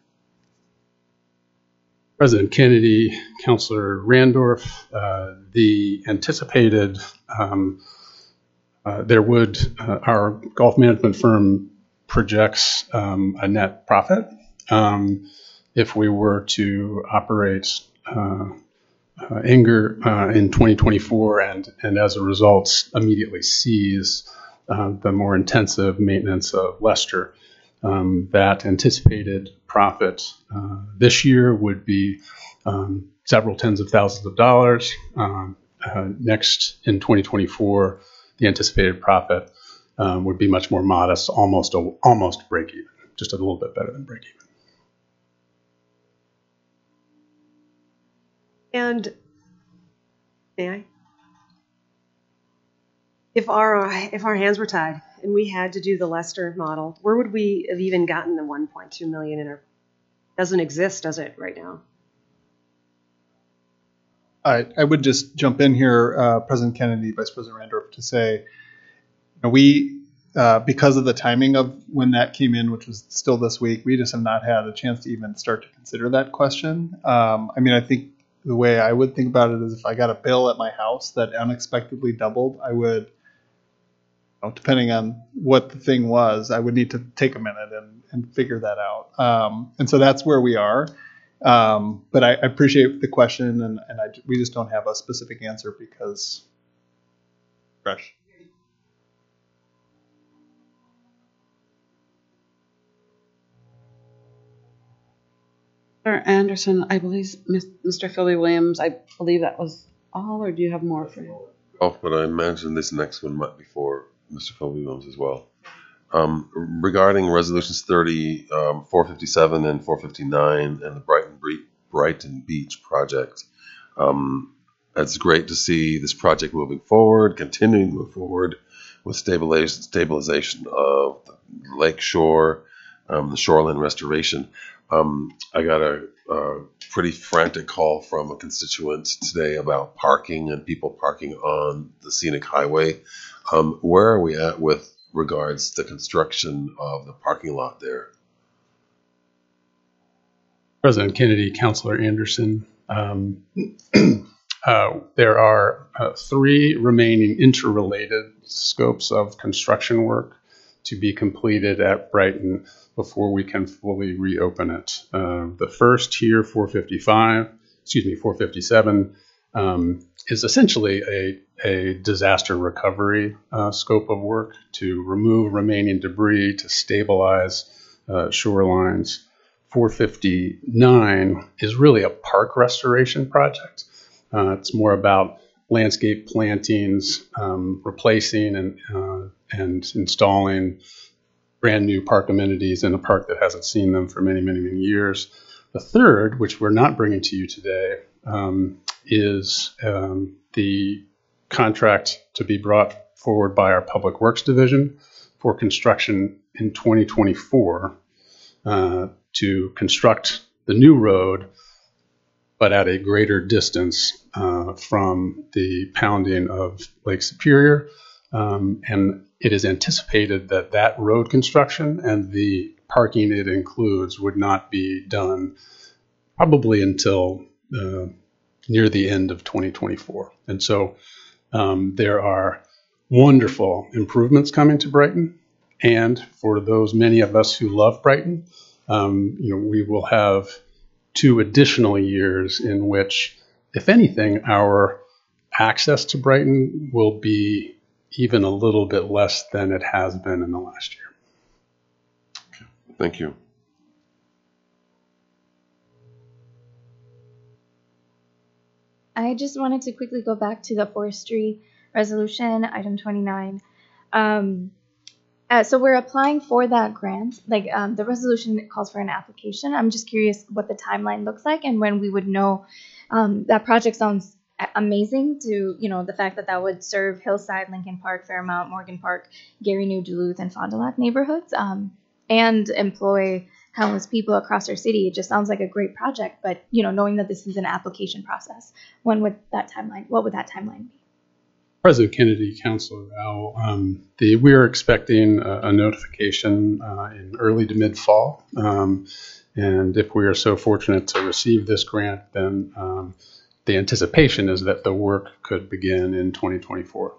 President Kennedy, Councilor Randorf, uh, the anticipated, um, uh, there would, uh, our golf management firm projects um, a net profit um, if we were to operate uh, uh, Enger uh, in twenty twenty-four and, and as a result immediately cease uh, the more intensive maintenance of Lester. Um, that anticipated profit uh, this year would be um, several tens of thousands of dollars. Um, uh, next, in twenty twenty-four, the anticipated profit um, would be much more modest, almost a, almost break even, just a little bit better than break even. And may I? If our if our hands were tied and we had to do the Lester model, where would we have even gotten the one point two million in our? Doesn't exist, does it, right now? I, I would just jump in here, uh, President Kennedy, Vice President Randorf, to say, you know, we, uh, because of the timing of when that came in, which was still this week, we just have not had a chance to even start to consider that question. Um, I mean, I think the way I would think about it is if I got a bill at my house that unexpectedly doubled, I would, you know, depending on what the thing was, I would need to take a minute and, and figure that out. Um, and so that's where we are. Um, but I, I appreciate the question, and, and I, we just don't have a specific answer because fresh. Mister Anderson, I believe Mister Philly Williams, I believe that was all, or do you have more for you? Oh, but I imagine this next one might be for Mister Phil Williams as well. Um, regarding resolutions thirty, um, four fifty-seven and four fifty-nine and the Brighton, Bre- Brighton Beach project, um, it's great to see this project moving forward, continuing to move forward with stabilization, stabilization of the lake shore, um, the shoreline restoration. Um, I got a, a pretty frantic call from a constituent today about parking and people parking on the scenic highway. Um, where are we at with regards to construction of the parking lot there? President Kennedy, Councilor Anderson, um, uh, there are uh, three remaining interrelated scopes of construction work to be completed at Brighton before we can fully reopen it. Uh, the first here, four fifty-five, excuse me, four fifty-seven, um, is essentially a, a disaster recovery uh, scope of work to remove remaining debris, to stabilize uh, shorelines. four fifty-nine is really a park restoration project. Uh, it's more about landscape plantings, um, replacing and uh, and installing brand new park amenities in a park that hasn't seen them for many, many, many years. The third, which we're not bringing to you today, um, is um, the contract to be brought forward by our Public Works Division for construction in twenty twenty-four uh, to construct the new road, but at a greater distance uh, from the pounding of Lake Superior. Um, and it is anticipated that that road construction and the parking it includes would not be done probably until uh, near the end of twenty twenty-four. And so um, there are wonderful improvements coming to Brighton. And for those many of us who love Brighton, um, you know, we will have two additional years in which, if anything, our access to Brighton will be even a little bit less than it has been in the last year. Thank you. I just wanted to quickly go back to the forestry resolution, item twenty-nine. Um, uh, so we're applying for that grant. Like um, the resolution calls for an application. I'm just curious what the timeline looks like and when we would know. Um, that project sounds amazing. To you know the fact that that would serve Hillside, Lincoln Park, Fairmount, Morgan Park, Gary New, Duluth, and Fond du Lac neighborhoods, um, and employ countless people across our city. It just sounds like a great project. But you know, knowing that this is an application process, when would that timeline? What would that timeline be? President Kennedy, Councilor Rowell, um, the, we are expecting a, a notification uh, in early to mid-fall. Um, and if we are so fortunate to receive this grant, then um, the anticipation is that the work could begin in twenty twenty-four.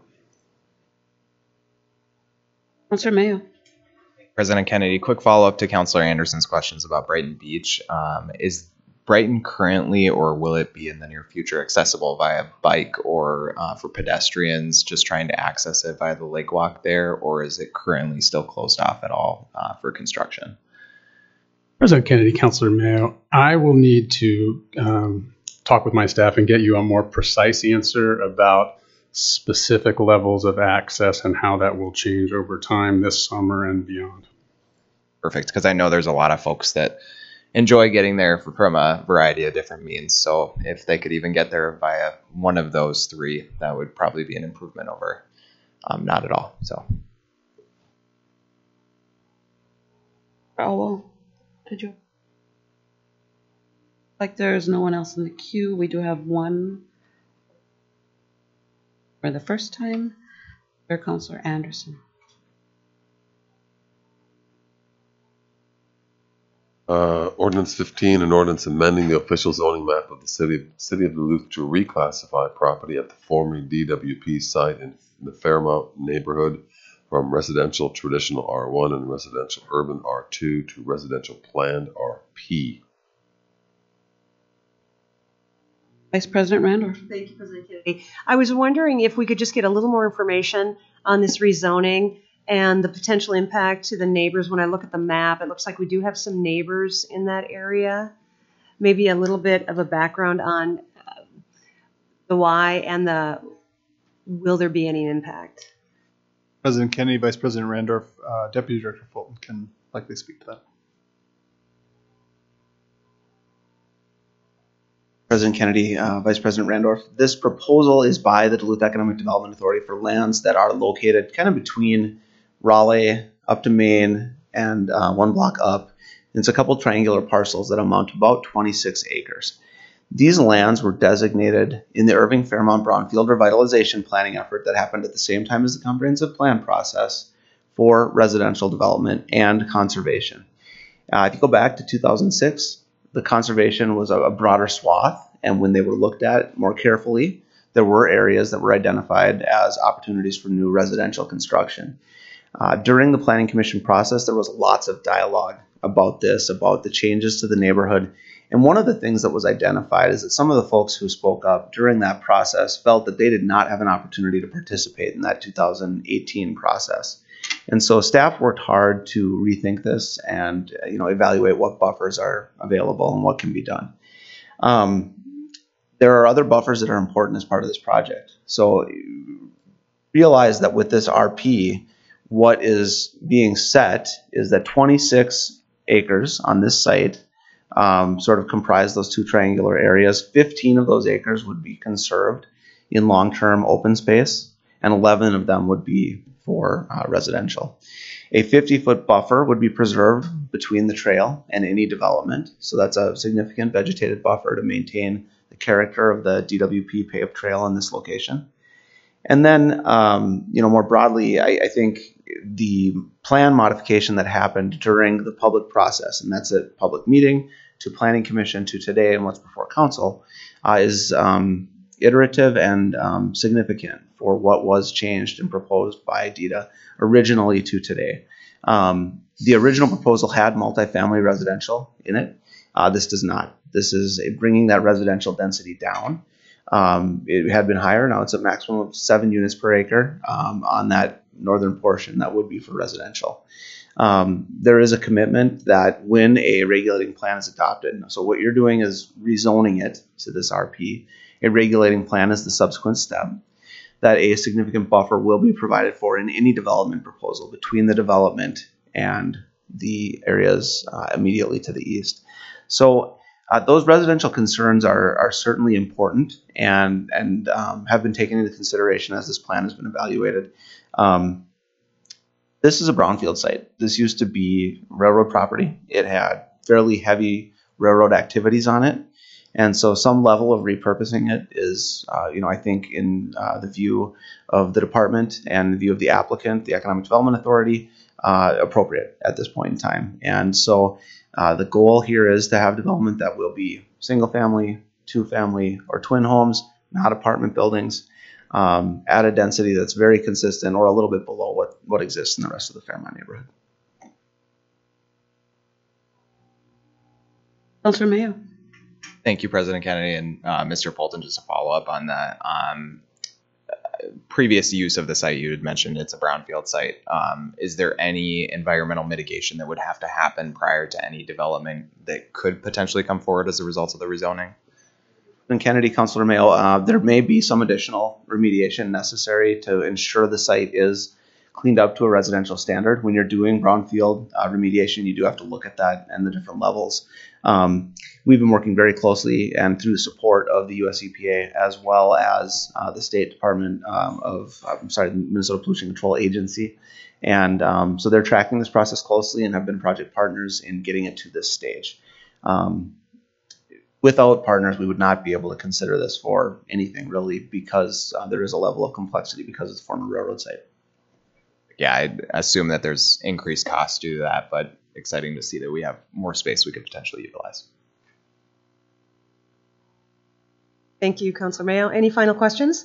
Councilor Mayo. President Kennedy, quick follow-up to Councilor Anderson's questions about Brighton Beach. Um, is Brighton currently, or will it be in the near future, accessible via bike or uh, for pedestrians just trying to access it via the lake walk there, or is it currently still closed off at all uh, for construction? President Kennedy, Councilor Mayo, I will need to um, talk with my staff and get you a more precise answer about specific levels of access and how that will change over time this summer and beyond. Perfect, because I know there's a lot of folks that enjoy getting there for, from a variety of different means. So if they could even get there via one of those three, that would probably be an improvement over um, not at all. So. Oh, well, did you? Like there's no one else in the queue. We do have one for the first time. Or Councilor Anderson. Uh, ordinance fifteen, an ordinance amending the official zoning map of the city, city of Duluth to reclassify property at the former D W P site in the Fairmount neighborhood from residential traditional R one and residential urban R two to residential planned R P. Vice President Randorf. Thank you, President Kennedy. I was wondering if we could just get a little more information on this rezoning and the potential impact to the neighbors. When I look at the map, it looks like we do have some neighbors in that area. Maybe a little bit of a background on uh, the why and the will there be any impact? President Kennedy, Vice President Randorf, uh, Deputy Director Fulton can likely speak to that. President Kennedy, uh, Vice President Randorf, this proposal is by the Duluth Economic Development Authority for lands that are located kind of between Raleigh up to Maine and uh, one block up. It's a couple triangular parcels that amount to about twenty-six acres. These lands were designated in the Irving Fairmount Brownfield revitalization planning effort that happened at the same time as the comprehensive plan process for residential development and conservation. Uh, if you go back to two thousand six, the conservation was a, a broader swath, and when they were looked at more carefully, there were areas that were identified as opportunities for new residential construction. Uh, during the Planning Commission process, there was lots of dialogue about this, about the changes to the neighborhood. And one of the things that was identified is that some of the folks who spoke up during that process felt that they did not have an opportunity to participate in that two thousand eighteen process. And so staff worked hard to rethink this and you know evaluate what buffers are available and what can be done. Um, there are other buffers that are important as part of this project. So realize that with this R P, what is being set is that twenty-six acres on this site um, sort of comprise those two triangular areas. fifteen of those acres would be conserved in long-term open space, and eleven of them would be for uh, residential. A fifty-foot buffer would be preserved between the trail and any development. So that's a significant vegetated buffer to maintain the character of the D W P paved trail in this location. And then, um, you know, more broadly, I, I think the plan modification that happened during the public process, and that's a public meeting to Planning Commission to today and what's before Council, uh, is um, iterative and um, significant for what was changed and proposed by D E D A originally to today. Um, the original proposal had multifamily residential in it. Uh, this does not. This is a, bringing that residential density down. Um, it had been higher. Now it's a maximum of seven units per acre um, on that northern portion. That would be for residential. Um, there is a commitment that when a regulating plan is adopted, so what you're doing is rezoning it to this R P. A regulating plan is the subsequent step, that a significant buffer will be provided for in any development proposal between the development and the areas uh, immediately to the east. So uh, those residential concerns are, are certainly important and, and um, have been taken into consideration as this plan has been evaluated. Um, This is a brownfield site. This used to be railroad property. It had fairly heavy railroad activities on it. And so some level of repurposing it is, uh, you know, I think in uh, the view of the department and the view of the applicant, the Economic Development Authority, uh, appropriate at this point in time. And so uh, the goal here is to have development that will be single family, two family, or twin homes, not apartment buildings. Um, at a density that's very consistent or a little bit below what, what exists in the rest of the Fairmont neighborhood. Councilor Mayo. Thank you, President Kennedy. And uh, Mister Polton, just to follow up on that, um, previous use of the site, you had mentioned it's a brownfield site. Um, is there any environmental mitigation that would have to happen prior to any development that could potentially come forward as a result of the rezoning? And Kennedy, Councilor Mayo, uh, there may be some additional remediation necessary to ensure the site is cleaned up to a residential standard. When you're doing brownfield uh, remediation, you do have to look at that and the different levels. Um, we've been working very closely and through the support of the U S E P A as well as uh, the State Department um, of, I'm sorry, the Minnesota Pollution Control Agency. And um, so they're tracking this process closely and have been project partners in getting it to this stage. Um, Without partners, we would not be able to consider this for anything really because uh, there is a level of complexity because it's a former railroad site. Yeah, I assume that there's increased costs due to that, but exciting to see that we have more space we could potentially utilize. Thank you, Councilor Mayo. Any final questions?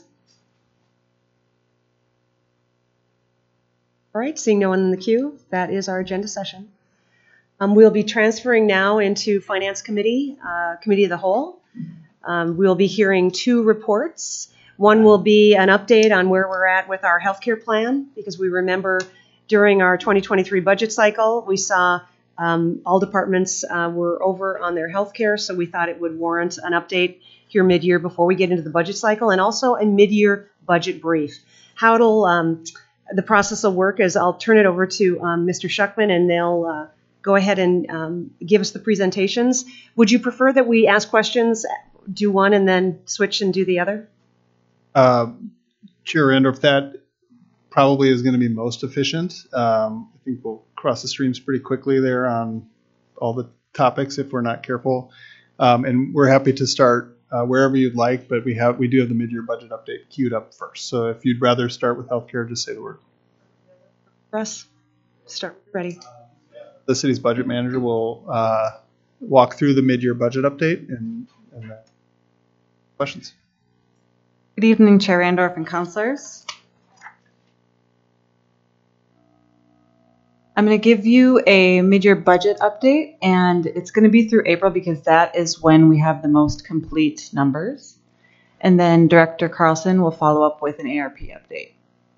All right, seeing no one in the queue, that is our agenda session. Um, we'll be transferring now into Finance Committee, uh, Committee of the Whole. Um, we'll be hearing two reports. One will be an update on where we're at with our healthcare plan, because we remember during our twenty twenty-three budget cycle, we saw um, all departments uh, were over on their healthcare, so we thought it would warrant an update here mid-year before we get into the budget cycle, and also a mid-year budget brief. How it'll, um, the process will work is I'll turn it over to um, Mister Schuckman, and they'll uh, go ahead and um, give us the presentations. Would you prefer that we ask questions, do one, and then switch and do the other? Uh, Chair Randorf, that probably is going to be most efficient. Um, I think we'll cross the streams pretty quickly there on all the topics if we're not careful. Um, and we're happy to start uh, wherever you'd like, but we have we do have the mid-year budget update queued up first. So if you'd rather start with healthcare, just say the word. Russ, start ready. The city's budget manager will uh, walk through the mid-year budget update and, and uh, questions. Good evening, Chair Randorf and councilors. I'm going to give you a mid-year budget update, and it's going to be through April because that is when we have the most complete numbers. And then Director Carlson will follow up with an A R P update.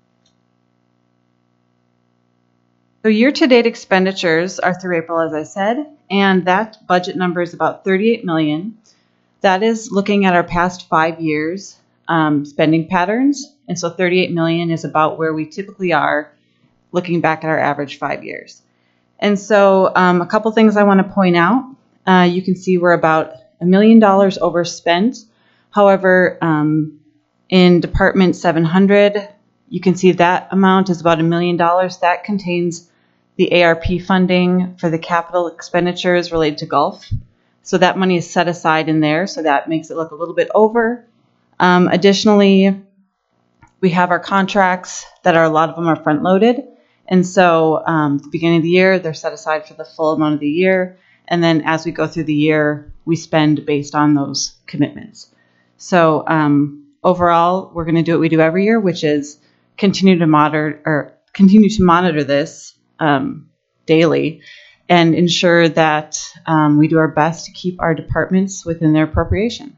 So year-to-date expenditures are through April, as I said, and that budget number is about thirty-eight million dollars. That is looking at our past five years um, spending patterns, and so thirty-eight million dollars is about where we typically are looking back at our average five years. And so um, a couple things I want to point out. Uh, you can see we're about a million dollars overspent. However, um, in Department seven hundred, you can see that amount is about a million dollars. That contains the A R P funding for the capital expenditures related to Gulf. So that money is set aside in there, so that makes it look a little bit over. Um, additionally, we have our contracts that are, a lot of them are front loaded. And so um, at the beginning of the year, they're set aside for the full amount of the year. And then as we go through the year, we spend based on those commitments. So um, overall, we're going to do what we do every year, which is continue to monitor or continue to monitor this um, daily and ensure that um, we do our best to keep our departments within their appropriation.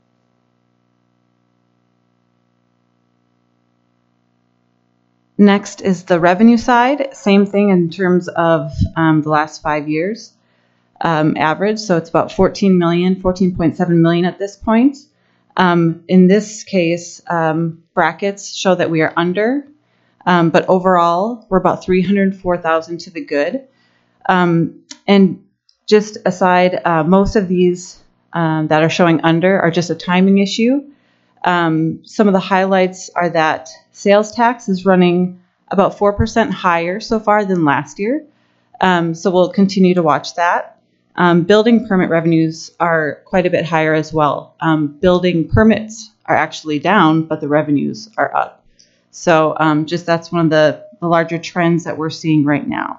Next is the revenue side. Same thing in terms of um, the last five years um, average. So it's about fourteen million, fourteen point seven million at this point. Um, in this case, um, brackets show that we are under, um, but overall we're about three hundred four thousand to the good. Um, and just aside, uh, most of these um, that are showing under are just a timing issue. Um, some of the highlights are that sales tax is running about four percent higher so far than last year. Um, so we'll continue to watch that. Um, building permit revenues are quite a bit higher as well. Um, building permits are actually down, but the revenues are up. So um, just that's one of the, the larger trends that we're seeing right now.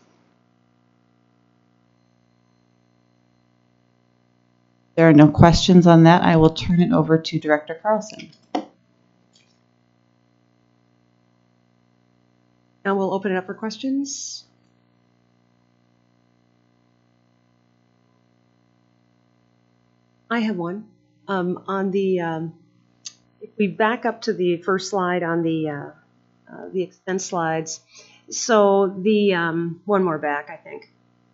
There are no questions on that. I will turn it over to Director Carlson. Now we'll open it up for questions. I have one. Um, on the, um, if we back up to the first slide on the uh, uh, the expense slides, so the um, one more back, I think.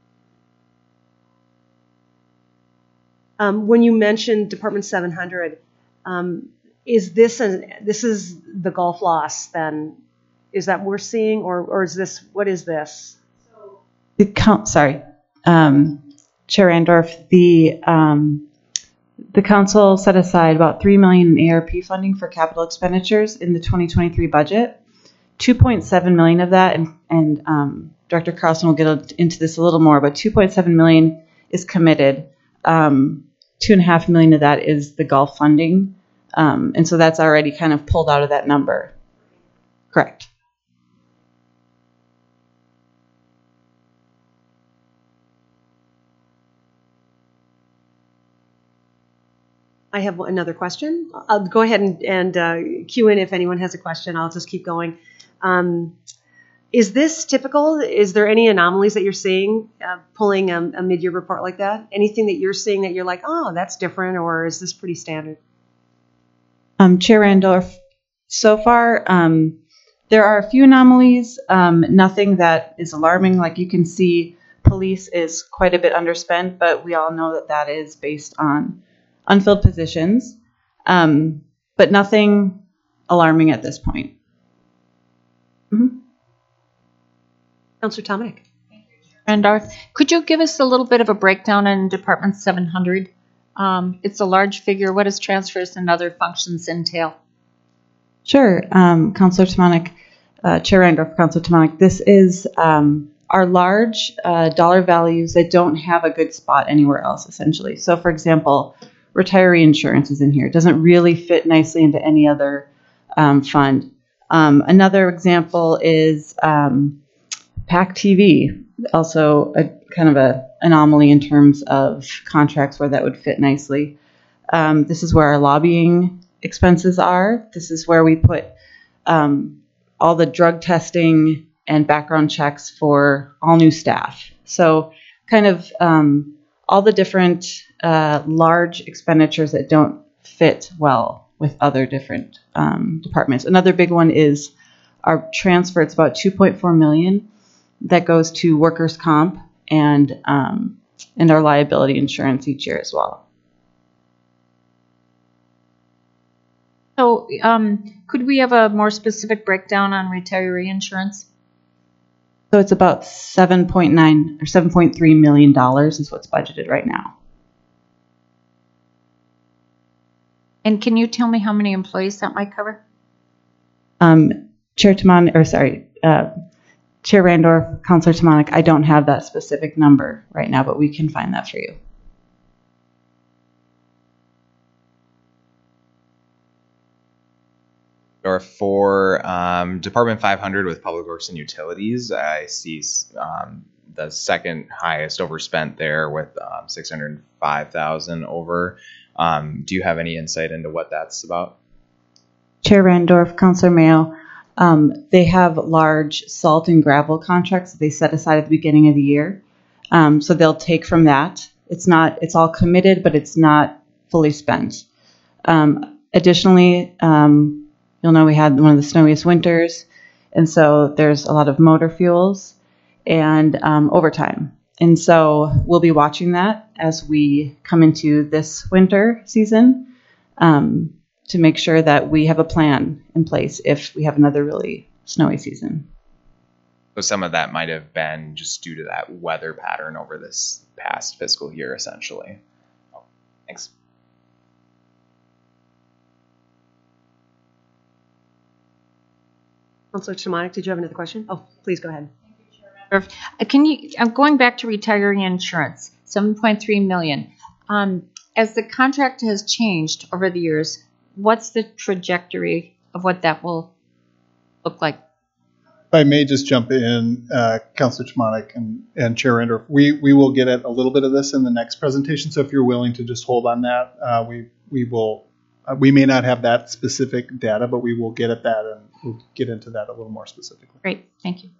Um, when you mentioned Department seven hundred, um, is this an this is the Gulf loss then? Is that what we're seeing, or or is this what is this? The count, sorry, um, Chair Randorf, the um, the council set aside about three million dollars in A R P funding for capital expenditures in the twenty twenty-three budget. two point seven million dollars of that, and, and um, Director Carlson will get into this a little more, but two point seven million dollars is committed. Um, two and a half million of that is the Gulf funding. Um, and so that's already kind of pulled out of that number. Correct. I have another question. I'll go ahead and, and uh, cue in if anyone has a question. I'll just keep going. Um, Is this typical? Is there any anomalies that you're seeing uh, pulling a, a mid-year report like that? Anything that you're seeing that you're like, oh, that's different, or is this pretty standard? Um, Chair Randorf, so far um, there are a few anomalies, um, nothing that is alarming. Like you can see, police is quite a bit underspent, but we all know that that is based on unfilled positions, um, but nothing alarming at this point. Mm-hmm. Councilor Tomic. Randorf, could you give us a little bit of a breakdown in Department seven hundred? Um, it's a large figure. What does transfers and other functions entail? Sure, um, Councilor Tomanek, uh, Chair Randorf, Councilor Tomanek. This is um, our large uh, dollar values that don't have a good spot anywhere else, essentially. So, for example, retiree insurance is in here. It doesn't really fit nicely into any other um, fund. Um, another example is um, PAC T V, also a kind of a anomaly in terms of contracts where that would fit nicely. Um, this is where our lobbying expenses are. This is where we put um, all the drug testing and background checks for all new staff. So kind of um, all the different uh, large expenditures that don't fit well with other different um, departments. Another big one is our transfer. It's about two point four million dollars that goes to workers' comp and um, and our liability insurance each year as well. So um, could we have a more specific breakdown on retiree insurance? So it's about seven point nine or seven point three million dollars is what's budgeted right now. And can you tell me how many employees that might cover? Um, Chair Taman, or sorry, uh, Chair Randorf, Councilor Tomanek, I don't have that specific number right now, but we can find that for you. Or for um, Department five hundred with Public Works and Utilities, I see um, the second highest overspent there with um, six hundred five thousand over. Um, do you have any insight into what that's about? Chair Randorf, Councilor Mayo, Um, they have large salt and gravel contracts that they set aside at the beginning of the year. Um, so they'll take from that. It's not, it's all committed, but it's not fully spent. Um, additionally, um, you'll know we had one of the snowiest winters, and so there's a lot of motor fuels and um, overtime. And so we'll be watching that as we come into this winter season um, to make sure that we have a plan in place if we have another really snowy season. So some of that might have been just due to that weather pattern over this past fiscal year, essentially. Oh, thanks. Councilor Chmalik, did you have another question? Oh, please go ahead. Uh, Can you, I'm going back to retiree insurance, seven point three million. Um, as the contract has changed over the years, what's the trajectory of what that will look like? If I may just jump in, uh, Councilor Chmalik and, and Chair Randorf, we, we will get at a little bit of this in the next presentation. So if you're willing to just hold on that, uh, we we will. Uh, we may not have that specific data, but we will get at that and we'll get into that a little more specifically. Great, thank you.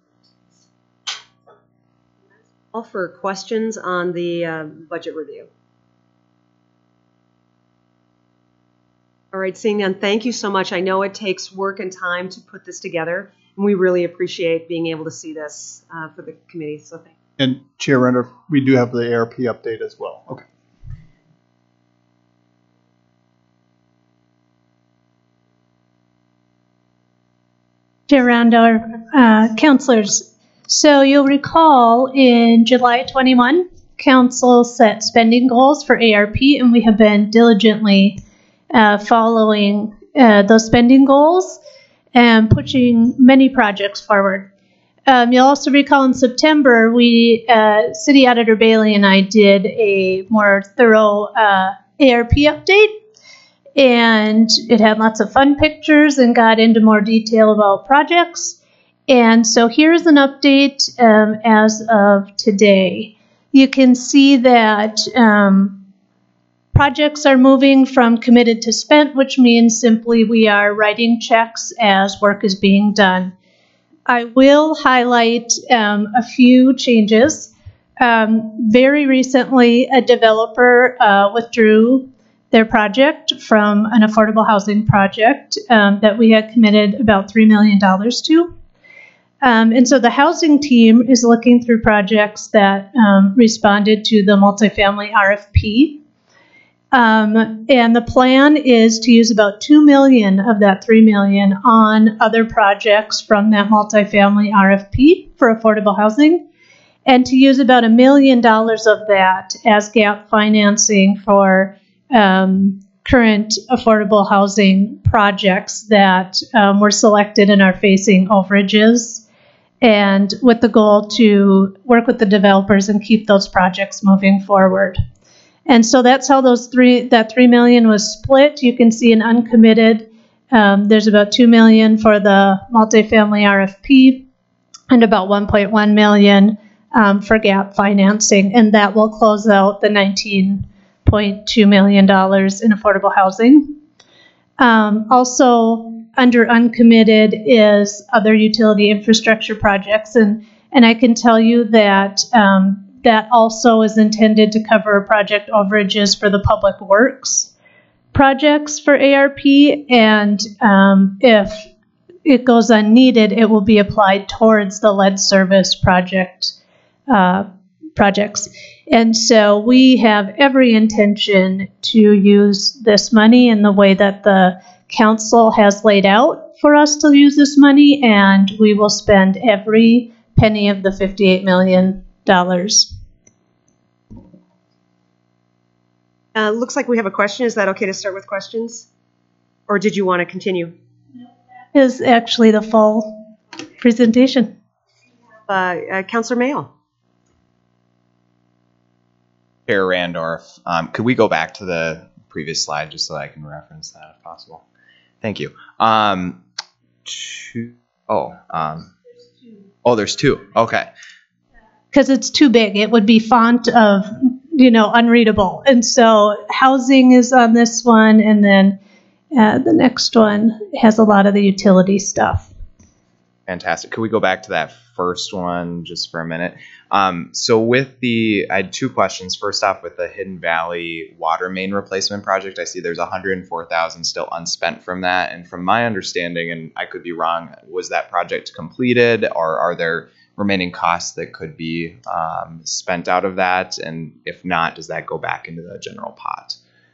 All for questions on the uh, budget review. All right, seeing none, thank you so much. I know it takes work and time to put this together, and we really appreciate being able to see this uh, for the committee. So thank you. And Chair Randorf, we do have the A R P update as well. Okay. Chair Randorf, uh, councilors. So you'll recall in July twenty-one, council set spending goals for A R P, and we have been diligently uh, following uh, those spending goals and pushing many projects forward. Um, you'll also recall in September, we, uh, City Auditor Bailey and I did a more thorough uh, A R P update, and it had lots of fun pictures and got into more detail about projects. And so here's an update um, as of today. You can see that um, projects are moving from committed to spent, which means simply we are writing checks as work is being done. I will highlight um, a few changes. Um, very recently, a developer uh, withdrew their project from an affordable housing project um, that we had committed about three million dollars to. Um, and so the housing team is looking through projects that um, responded to the multifamily R F P. Um, and the plan is to use about two million dollars of that three million dollars on other projects from that multifamily R F P for affordable housing, and to use about a million dollars of that as gap financing for um, current affordable housing projects that um, were selected and are facing overages, and with the goal to work with the developers and keep those projects moving forward. And so that's how those three that three million was split. You can see an uncommitted. Um, there's about two million for the multifamily R F P, and about one point one million um, for gap financing, and that will close out the nineteen point two million dollars in affordable housing. Um, also, under uncommitted is other utility infrastructure projects, and, and I can tell you that um, that also is intended to cover project overages for the public works projects for A R P, and um, if it goes unneeded, it will be applied towards the lead service project uh, projects. And so we have every intention to use this money in the way that the council has laid out for us to use this money, and we will spend every penny of the fifty-eight million dollars. Uh, looks like we have a question. Is that okay to start with questions? Or did you want to continue? Is actually the full presentation. Uh, uh, Councilor Mayo. Chair Randorf, um, could we go back to the previous slide just so that I can reference that if possible? Thank you. Um, two, oh, um, oh, there's two. Okay. Because it's too big. It would be font of, you know, unreadable. And so housing is on this one, and then uh, the next one has a lot of the utility stuff. Fantastic. Could we go back to that first one just for a minute? Um, so with the, I had two questions. First off, with the Hidden Valley water main replacement project, I see there's one hundred four thousand still unspent from that. And from my understanding, and I could be wrong, was that project completed, or are there remaining costs that could be um, spent out of that? And if not, does that go back into the general pot?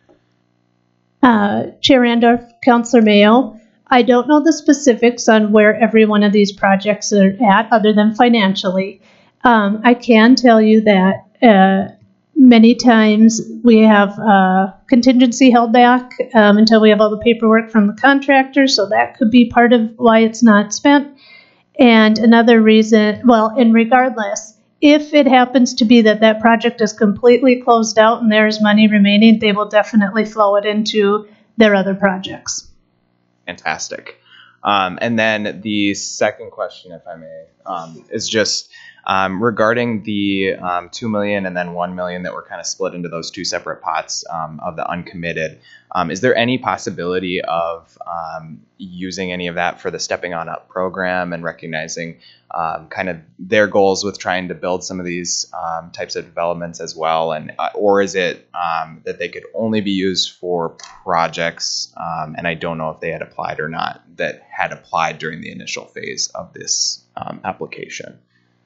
Uh, Chair Randolph, Councilor Mayo, I don't know the specifics on where every one of these projects are at other than financially. Um, I can tell you that uh, many times we have uh, contingency held back um, until we have all the paperwork from the contractor, so that could be part of why it's not spent. And another reason, well, and regardless, if it happens to be that that project is completely closed out and there's money remaining, they will definitely flow it into their other projects. Fantastic. Um, and then the second question, if I may, um, is just um, regarding the um, two million and then one million that were kind of split into those two separate pots um, of the uncommitted. Um, is there any possibility of um, using any of that for the Stepping On Up program and recognizing um, kind of their goals with trying to build some of these um, types of developments as well? And uh, or is it um, that they could only be used for projects? Um, and I don't know if they had applied or not that had applied during the initial phase of this um, application.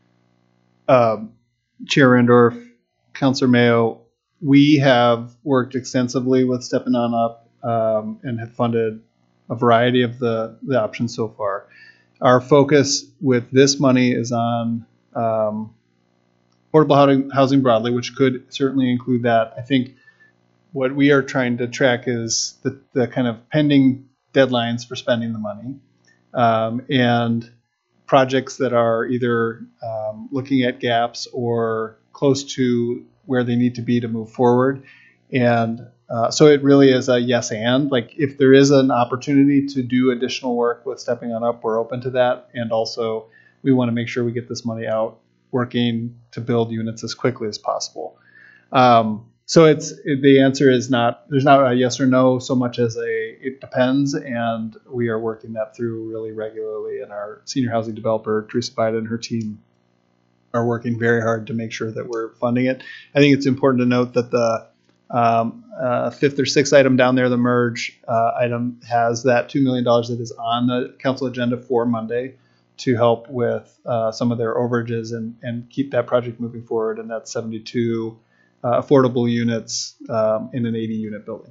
Um, Chair Randorf, Councilor Mayo, we have worked extensively with Stepping On Up um, and have funded a variety of the, the options so far. Our focus with this money is on um, affordable housing, housing broadly, which could certainly include that. I think what we are trying to track is the, the kind of pending deadlines for spending the money um, and projects that are either um, looking at gaps or close to where they need to be to move forward. And uh, so it really is a yes and. Like if there is an opportunity to do additional work with Stepping On Up, we're open to that. And also we want to make sure we get this money out working to build units as quickly as possible. Um, so it's the answer is not, there's not a yes or no so much as a it depends, and we are working that through really regularly, and our senior housing developer, Teresa Biden, and her team are working very hard to make sure that we're funding it. I think it's important to note that the um, uh, fifth or sixth item down there, the merge uh, item, has that two million dollars that is on the council agenda for Monday to help with uh, some of their overages and, and keep that project moving forward, and that's seventy-two Uh, affordable units um, in an eighty unit building.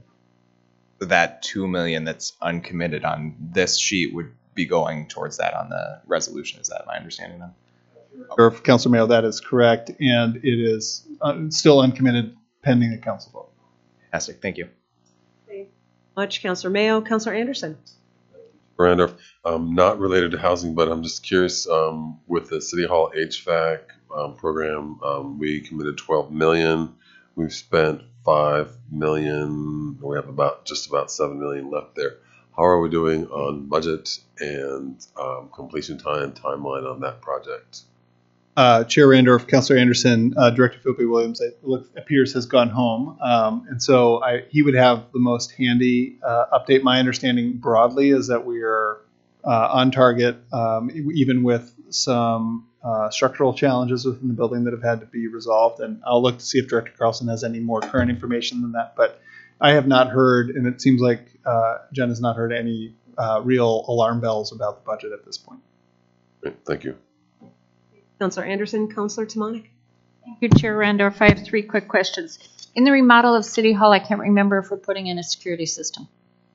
That two million that's uncommitted on this sheet would be going towards that on the resolution. Is that my understanding then? Or if Councilor Mayo, that is correct, and it is uh, still uncommitted pending a council vote. Fantastic, thank you. Thank you much, Councilor Mayo. Councilor Anderson. Randolph, um, not related to housing, but I'm just curious um, with the City Hall H V A C um, program, um, we committed twelve million. We've spent five million. We have about just about seven million left there. How are we doing on budget and um, completion time timeline on that project? Uh, Chair Randorf, Councilor Anderson, uh, Director Philip Williams, it look, appears has gone home, um, and so I, he would have the most handy uh, update. My understanding broadly is that we are uh, on target, um, even with some uh, structural challenges within the building that have had to be resolved. And I'll look to see if Director Carlson has any more current information than that. But I have not heard, and it seems like uh, Jen has not heard any uh, real alarm bells about the budget at this point. Great, thank you. Councilor Anderson, Councilor Tomanek. Thank you, Chair Randorf. I have three quick questions. In the remodel of City Hall, I can't remember if we're putting in a security system.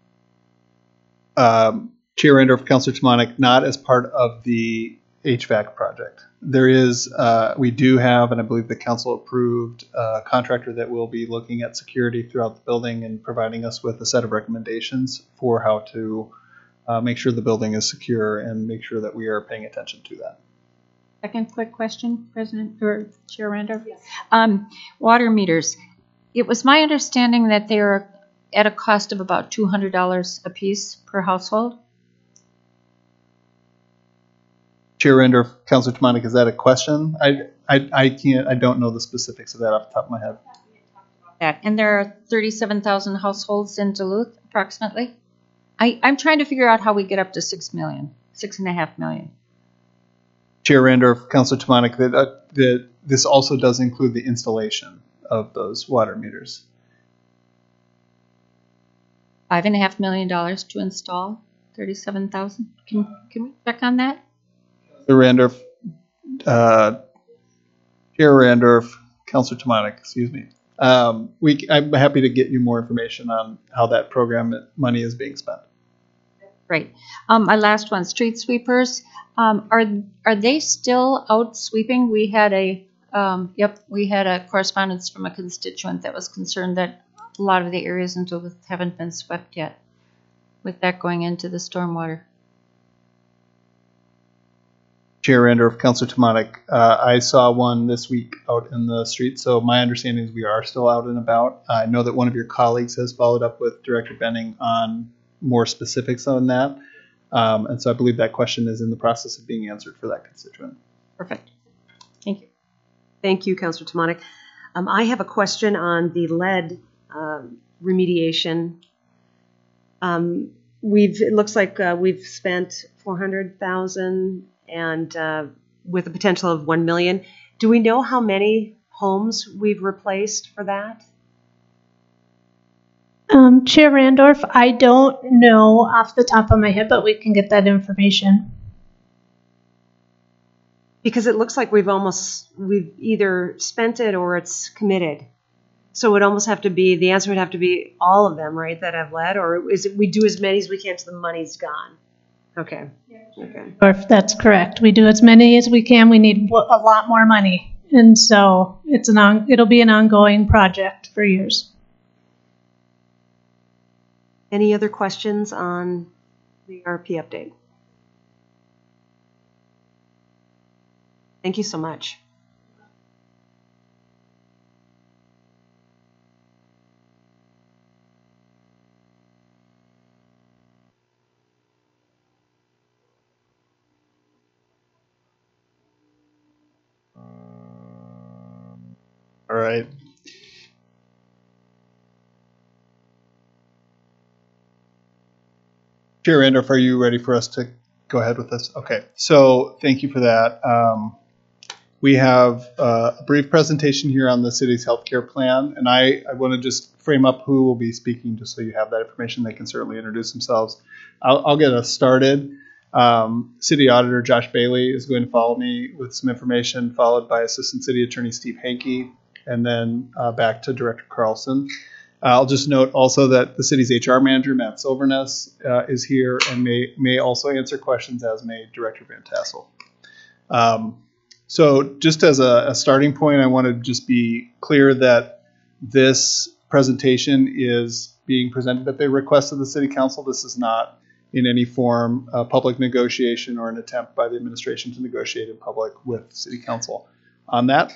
Um, Chair Randorf, Councilor Tomanek, not as part of the H V A C project. There is, uh, we do have, and I believe the council approved, a contractor that will be looking at security throughout the building and providing us with a set of recommendations for how to uh, make sure the building is secure and make sure that we are paying attention to that. Second quick question, President or Chair Randorf. Yes. Um, water meters. It was my understanding that they are at a cost of about two hundred dollars a piece per household. Chair Randorf, Councilor Tomanek, is that a question? I, I I can't, I don't know the specifics of that off the top of my head. That. And there are thirty-seven thousand households in Duluth, approximately. I, I'm trying to figure out how we get up to six million, six and a half million. Chair Randorf, Councilor Tomanek, that, uh, that this also does include the installation of those water meters. Five and a half million dollars to install, thirty-seven thousand. Can, can we check on that? Chair Randorf, uh, Chair Randorf, Councilor Tomanek, excuse me. Um, we, I'm happy to get you more information on how that program money is being spent. Great. Um, my last one, street sweepers. Um, are are they still out sweeping? We had a um, yep, we had a correspondence from a constituent that was concerned that a lot of the areas in Duluth haven't been swept yet, with that going into the stormwater. Chair Randorf, Councilor Tomanek, uh, I saw one this week out in the street, so my understanding is we are still out and about. I know that one of your colleagues has followed up with Director Benning on more specifics on that, um, and so I believe that question is in the process of being answered for that constituent. Perfect. Thank you. Thank you, Councilor Tomanek. Um, I have a question on the lead um, remediation. Um, we've it looks like uh, we've spent four hundred thousand and uh, with a potential of one million. Do we know how many homes we've replaced for that? Um, Chair Randorf, I don't know off the top of my head, but we can get that information. Because it looks like we've almost, we've either spent it or it's committed. So it would almost have to be, the answer would have to be all of them, right, that have lead, or is it we do as many as we can till the money's gone? Okay. Okay. Or if that's correct, we do as many as we can. We need a lot more money, and so it's an on, it'll be an ongoing project for years. Any other questions on the R P update? Thank you so much. All right. Chair Randorf, are you ready for us to go ahead with this? Okay, so thank you for that. Um, we have uh, a brief presentation here on the city's healthcare plan, and I, I want to just frame up who will be speaking just so you have that information. They can certainly introduce themselves. I'll, I'll get us started. Um, City Auditor Josh Bailey is going to follow me with some information, followed by Assistant City Attorney Steve Hankey, and then uh, back to Director Carlson. Uh, I'll just note also that the city's H R manager, Matt Silverness, uh, is here and may may also answer questions, as may Director Van Tassel. Um, so just as a, a starting point, I want to just be clear that this presentation is being presented at the request of the City Council. This is not in any form a public negotiation or an attempt by the administration to negotiate in public with City Council on that.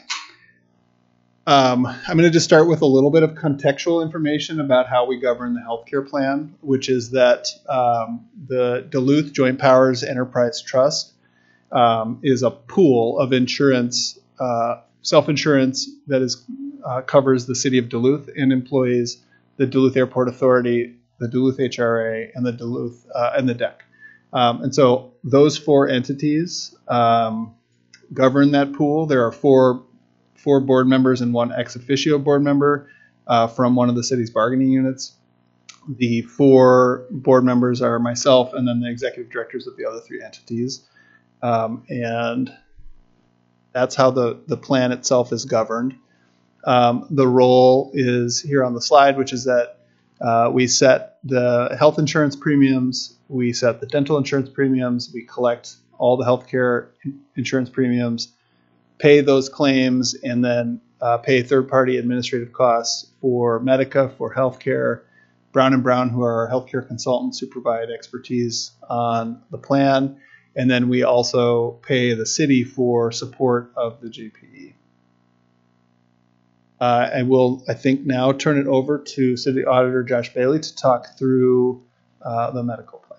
Um, I'm going to just start with a little bit of contextual information about how we govern the healthcare plan, which is that um, the Duluth Joint Powers Enterprise Trust um, is a pool of insurance, uh, self-insurance that is uh, covers the city of Duluth and employs the Duluth Airport Authority, the Duluth H R A, and the Duluth uh, and the D E C. Um, and so those four entities um, govern that pool. There are four. four board members and one ex officio board member uh, from one of the city's bargaining units. The four board members are myself and then the executive directors of the other three entities. Um, and that's how the, the plan itself is governed. Um, the role is here on the slide, which is that uh, we set the health insurance premiums, we set the dental insurance premiums, we collect all the healthcare insurance premiums, pay those claims, and then uh, pay third-party administrative costs for Medica, for healthcare, Brown and Brown, who are our healthcare consultants who provide expertise on the plan, and then we also pay the city for support of the G P E. Uh, I will, I think, now turn it over to City Auditor Josh Bailey to talk through uh, the medical plan.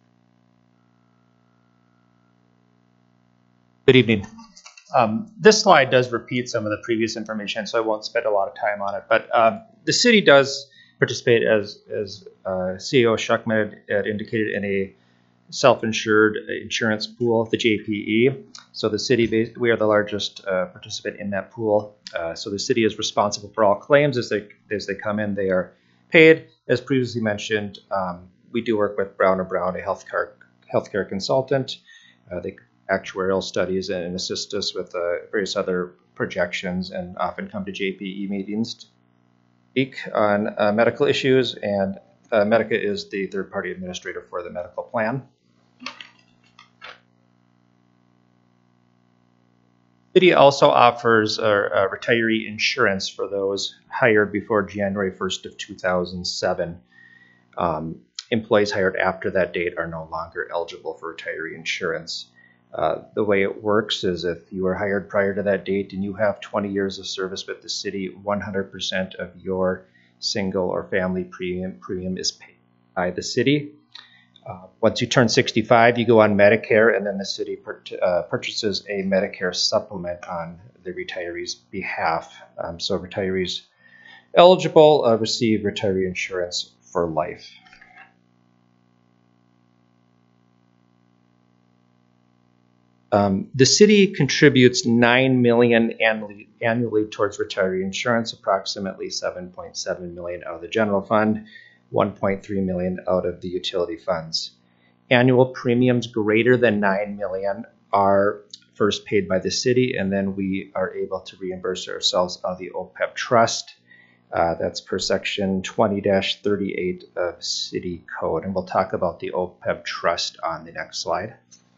Good evening. Um, this slide does repeat some of the previous information, so I won't spend a lot of time on it. But um, the city does participate, as as uh, C E O Schuckman had indicated, in a self-insured insurance pool, the J P E. So the city, we are the largest uh, participant in that pool. Uh, so the city is responsible for all claims as they as they come in. They are paid. As previously mentioned, um, we do work with Brown and Brown, a healthcare healthcare consultant. Uh, they actuarial studies and assist us with uh, various other projections, and often come to J P E meetings to speak on uh, medical issues. And uh, Medica is the third-party administrator for the medical plan. City also offers uh, uh, retiree insurance for those hired before January first of two thousand seven. Um, employees hired after that date are no longer eligible for retiree insurance. Uh, the way it works is if you were hired prior to that date and you have twenty years of service with the city, one hundred percent of your single or family premium, premium is paid by the city. Uh, once you turn sixty-five, you go on Medicare, and then the city per- uh, purchases a Medicare supplement on the retiree's behalf. Um, so retirees eligible uh, receive retiree insurance for life. Um, the city contributes nine million dollars annually, annually towards retiree insurance, approximately seven point seven million dollars out of the general fund, one point three million dollars out of the utility funds. Annual premiums greater than nine million dollars are first paid by the city, and then we are able to reimburse ourselves out of the O P E B trust. Uh, that's per section twenty dash thirty-eight of City Code, and we'll talk about the O P E B trust on the next slide.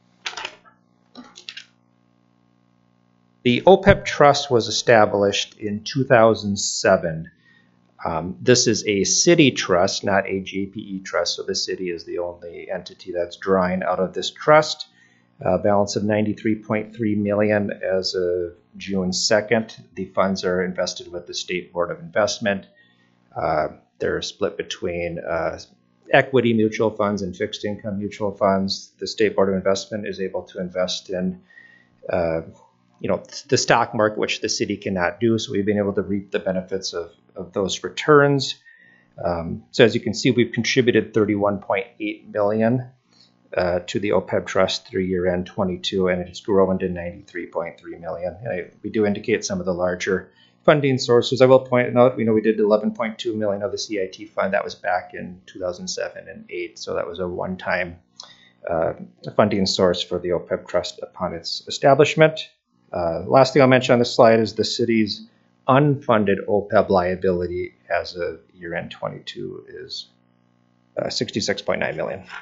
The O P E B trust was established in two thousand seven. Um, this is a city trust, not a J P E trust, so the city is the only entity that's drawing out of this trust. Uh, balance of ninety-three point three million dollars as of June second. The funds are invested with the State Board of Investment. Uh, they're split between uh, equity mutual funds and fixed income mutual funds. The State Board of Investment is able to invest in uh, you know, the stock market, which the city cannot do. So we've been able to reap the benefits of, of those returns. Um, so as you can see, we've contributed thirty-one point eight million dollars uh, to the O P E B trust through year end twenty-two, and it's grown to ninety-three point three million dollars. I, we do indicate some of the larger funding sources. I will point out, you know, we did eleven point two million dollars of the C I T fund. That was back in two thousand seven and eight. So that was a one-time uh, funding source for the O P E B trust upon its establishment. Uh, last thing I'll mention on this slide is the city's unfunded O P E B liability as of year-end twenty-two is uh, sixty-six point nine million dollars.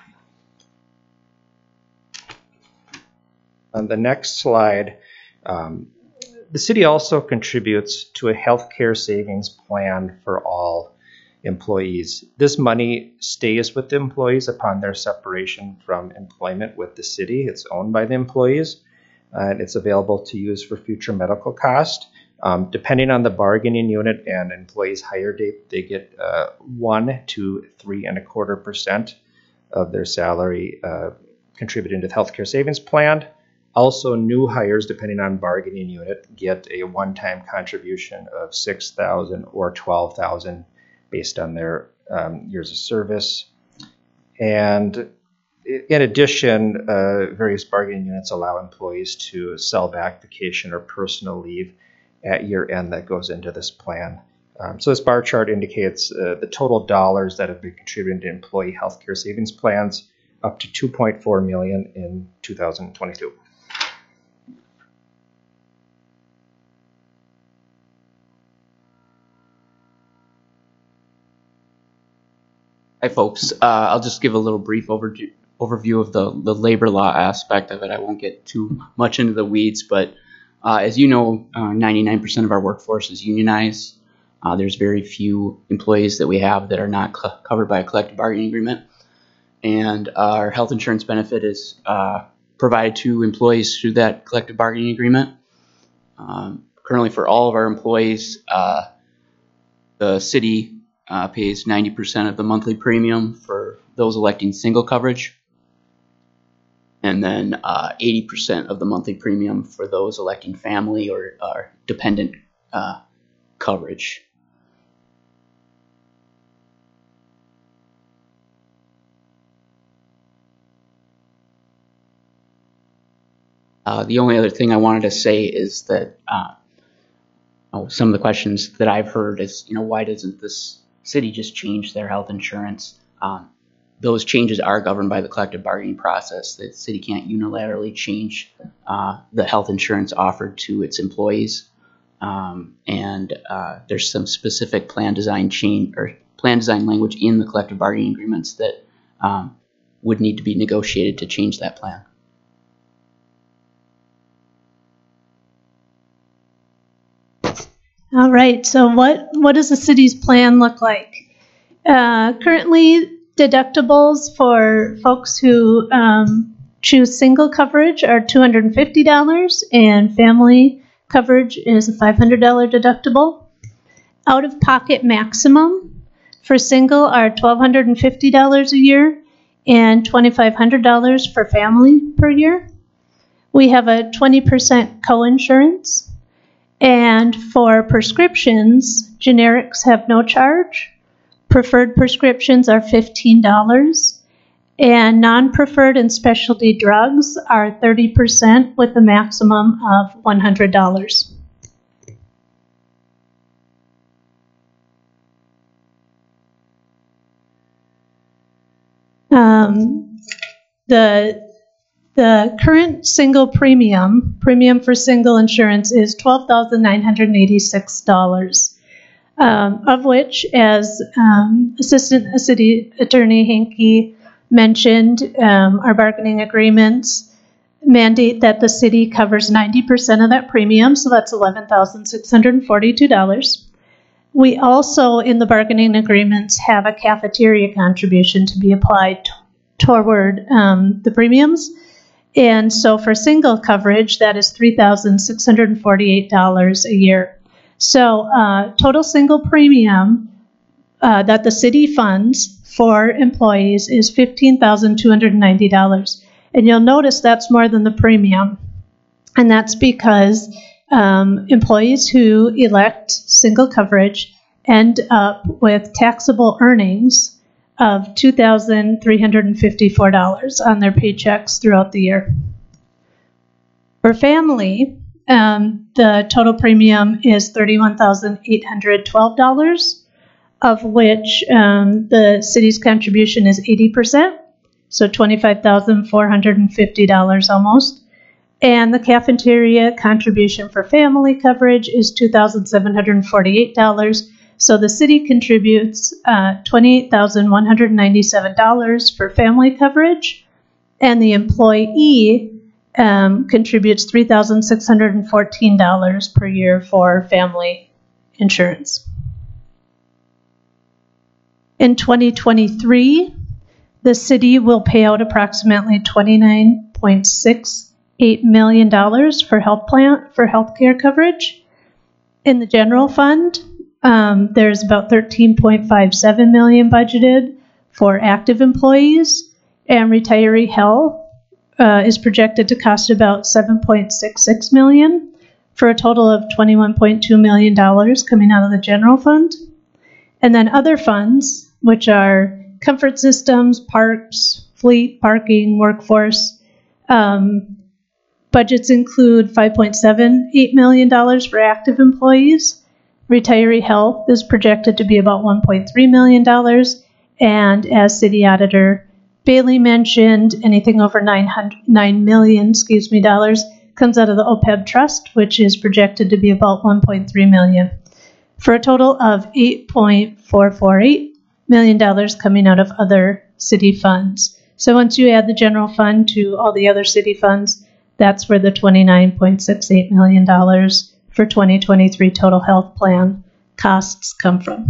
On the next slide, um, the city also contributes to a healthcare savings plan for all employees. This money stays with the employees upon their separation from employment with the city. It's owned by the employees. And it's available to use for future medical cost. Um, depending on the bargaining unit and employee's hire date, they get uh, one to three and a quarter percent of their salary uh, contributed into the healthcare savings plan. Also, new hires, depending on bargaining unit, get a one-time contribution of six thousand dollars or twelve thousand dollars based on their um, years of service. And in addition, uh, various bargaining units allow employees to sell back vacation or personal leave at year end that goes into this plan. Um, so this bar chart indicates uh, the total dollars that have been contributed to employee healthcare savings plans, up to two point four million dollars in two thousand twenty-two. Hi, folks. Uh, I'll just give a little brief overview. overview of the, the labor law aspect of it. I won't get too much into the weeds, but uh, as you know, uh, ninety-nine percent of our workforce is unionized. Uh, there's very few employees that we have that are not cl- covered by a collective bargaining agreement. And uh, our health insurance benefit is uh, provided to employees through that collective bargaining agreement. Um, currently for all of our employees, uh, the city uh, pays ninety percent of the monthly premium for those electing single coverage, and then uh, eighty percent of the monthly premium for those electing family or, or dependent uh, coverage. Uh, the only other thing I wanted to say is that uh, oh, some of the questions that I've heard is, you know, why doesn't this city just change their health insurance? Um, those changes are governed by the collective bargaining process. The city can't unilaterally change uh, the health insurance offered to its employees. Um, and uh, there's some specific plan design change or plan design language in the collective bargaining agreements that um, would need to be negotiated to change that plan. All right, so what, what does the city's plan look like? Uh, currently, deductibles for folks who um, choose single coverage are two hundred fifty dollars, and family coverage is a five hundred dollars deductible. Out-of-pocket maximum for single are one thousand two hundred fifty dollars a year and two thousand five hundred dollars for family per year. We have a twenty percent coinsurance. And for prescriptions, generics have no charge. Preferred prescriptions are fifteen dollars. And non-preferred and specialty drugs are thirty percent with a maximum of one hundred dollars. Um, the The current single premium, premium for single insurance, is twelve thousand nine hundred eighty-six dollars, um, of which, as um, Assistant City Attorney Hankey mentioned, um, our bargaining agreements mandate that the city covers ninety percent of that premium, so that's eleven thousand six hundred forty-two dollars. We also, in the bargaining agreements, have a cafeteria contribution to be applied t- toward um, the premiums. And so for single coverage, that is three thousand six hundred forty-eight dollars a year. So uh, total single premium uh, that the city funds for employees is fifteen thousand two hundred ninety dollars. And you'll notice that's more than the premium. And that's because um, employees who elect single coverage end up with taxable earnings of two thousand three hundred fifty-four dollars on their paychecks throughout the year. For family, um, the total premium is thirty-one thousand eight hundred twelve dollars, of which um, the city's contribution is eighty percent, so twenty-five thousand four hundred fifty dollars almost. And the cafeteria contribution for family coverage is two thousand seven hundred forty-eight dollars. So the city contributes uh, twenty-eight thousand one hundred ninety-seven dollars for family coverage, and the employee um, contributes three thousand six hundred fourteen dollars per year for family insurance. In twenty twenty-three, the city will pay out approximately twenty-nine point six eight million dollars for health plan for healthcare coverage. In the general fund, Um, there's about thirteen point five seven million dollars budgeted for active employees, and retiree health uh, is projected to cost about seven point six six million dollars for a total of twenty-one point two million dollars coming out of the general fund. And then other funds, which are comfort systems, parks, fleet, parking, workforce, um, budgets include five point seven eight million dollars for active employees. Retiree health is projected to be about one point three million dollars, and as City Auditor Bailey mentioned, anything over nine hundred, nine million excuse me, dollars comes out of the O P E B trust, which is projected to be about one point three million dollars, for a total of eight point four four eight million dollars coming out of other city funds. So once you add the general fund to all the other city funds, that's where the twenty-nine point six eight million dollars for twenty twenty-three total health plan costs come from.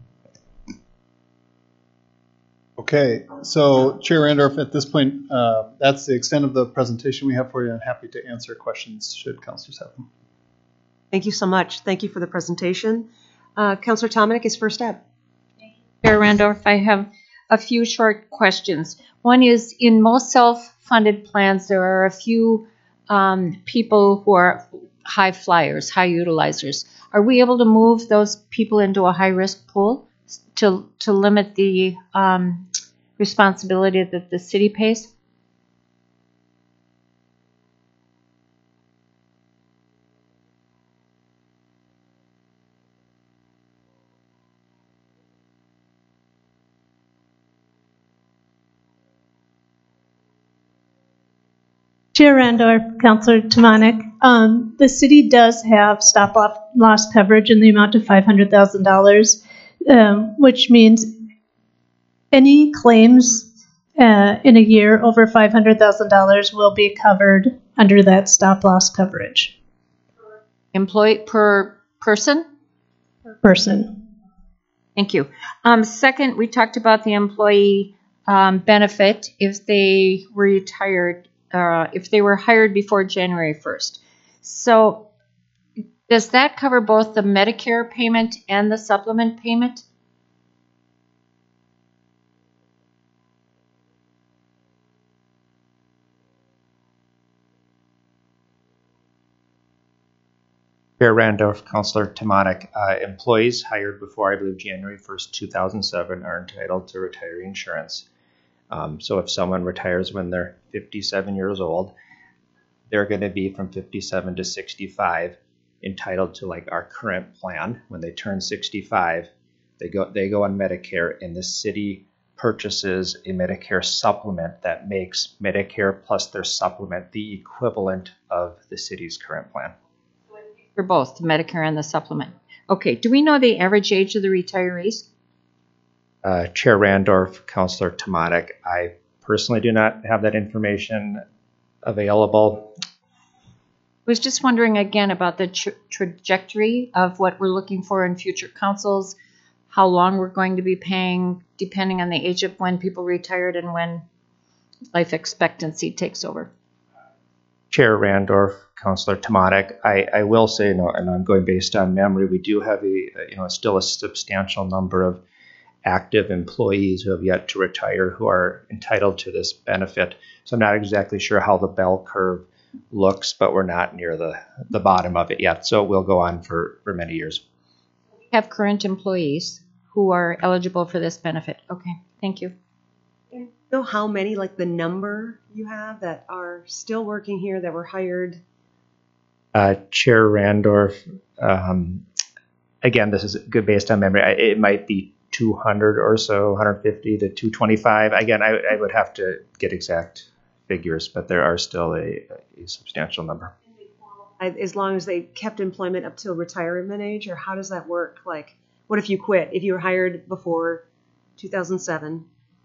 Okay, so Chair Randorf, at this point, uh, that's the extent of the presentation we have for you. I'm happy to answer questions should councilors have them. Thank you so much. Thank you for the presentation. Uh, Councilor Tominik is first up. Chair Randorf, I have a few short questions. One is, in most self-funded plans, there are a few um, people who are high flyers, high utilizers. Are we able to move those people into a high-risk pool to to limit the um, responsibility that the city pays? Chair Randorf, Councilor Tomanek, um, the city does have stop loss loss coverage in the amount of five hundred thousand dollars, um, which means any claims uh, in a year over five hundred thousand dollars will be covered under that stop loss coverage. Employee per person? Per person. Thank you. Um, second, we talked about the employee um, benefit if they were retired, uh, if they were hired before January first. So does that cover both the Medicare payment and the supplement payment? Chair Randolph, Councilor Tomanek, uh, employees hired before, I believe, January first, two thousand seven are entitled to retiree insurance. Um, so if someone retires when they're fifty-seven years old, they're going to be from fifty-seven to sixty-five entitled to like our current plan. When they turn sixty-five, they go they go on Medicare, and the city purchases a Medicare supplement that makes Medicare plus their supplement the equivalent of the city's current plan. For both the Medicare and the supplement. Okay, do we know the average age of the retirees? Uh, Chair Randorf, Councilor Tomanek, I personally do not have that information available. I was just wondering again about the tra- trajectory of what we're looking for in future councils, how long we're going to be paying, depending on the age of when people retired and when life expectancy takes over. Chair Randorf, Councilor Tomanek, I, I will say, no, and I'm going based on memory, we do have a, you know, still a substantial number of active employees who have yet to retire who are entitled to this benefit. So I'm not exactly sure how the bell curve looks, but we're not near the, the bottom of it yet. So it will go on for, for many years. We have current employees who are eligible for this benefit. Okay, thank you. Do you know how many, like the number you have that are still working here that were hired? Uh, Chair Randorf, um, again, this is good based on memory. I, it might be two hundred or so, one hundred fifty to two twenty-five. Again, I, I would have to get exact figures, but there are still a, a substantial number. As long as they kept employment up till retirement age, or how does that work? Like, what if you quit? If you were hired before two thousand seven?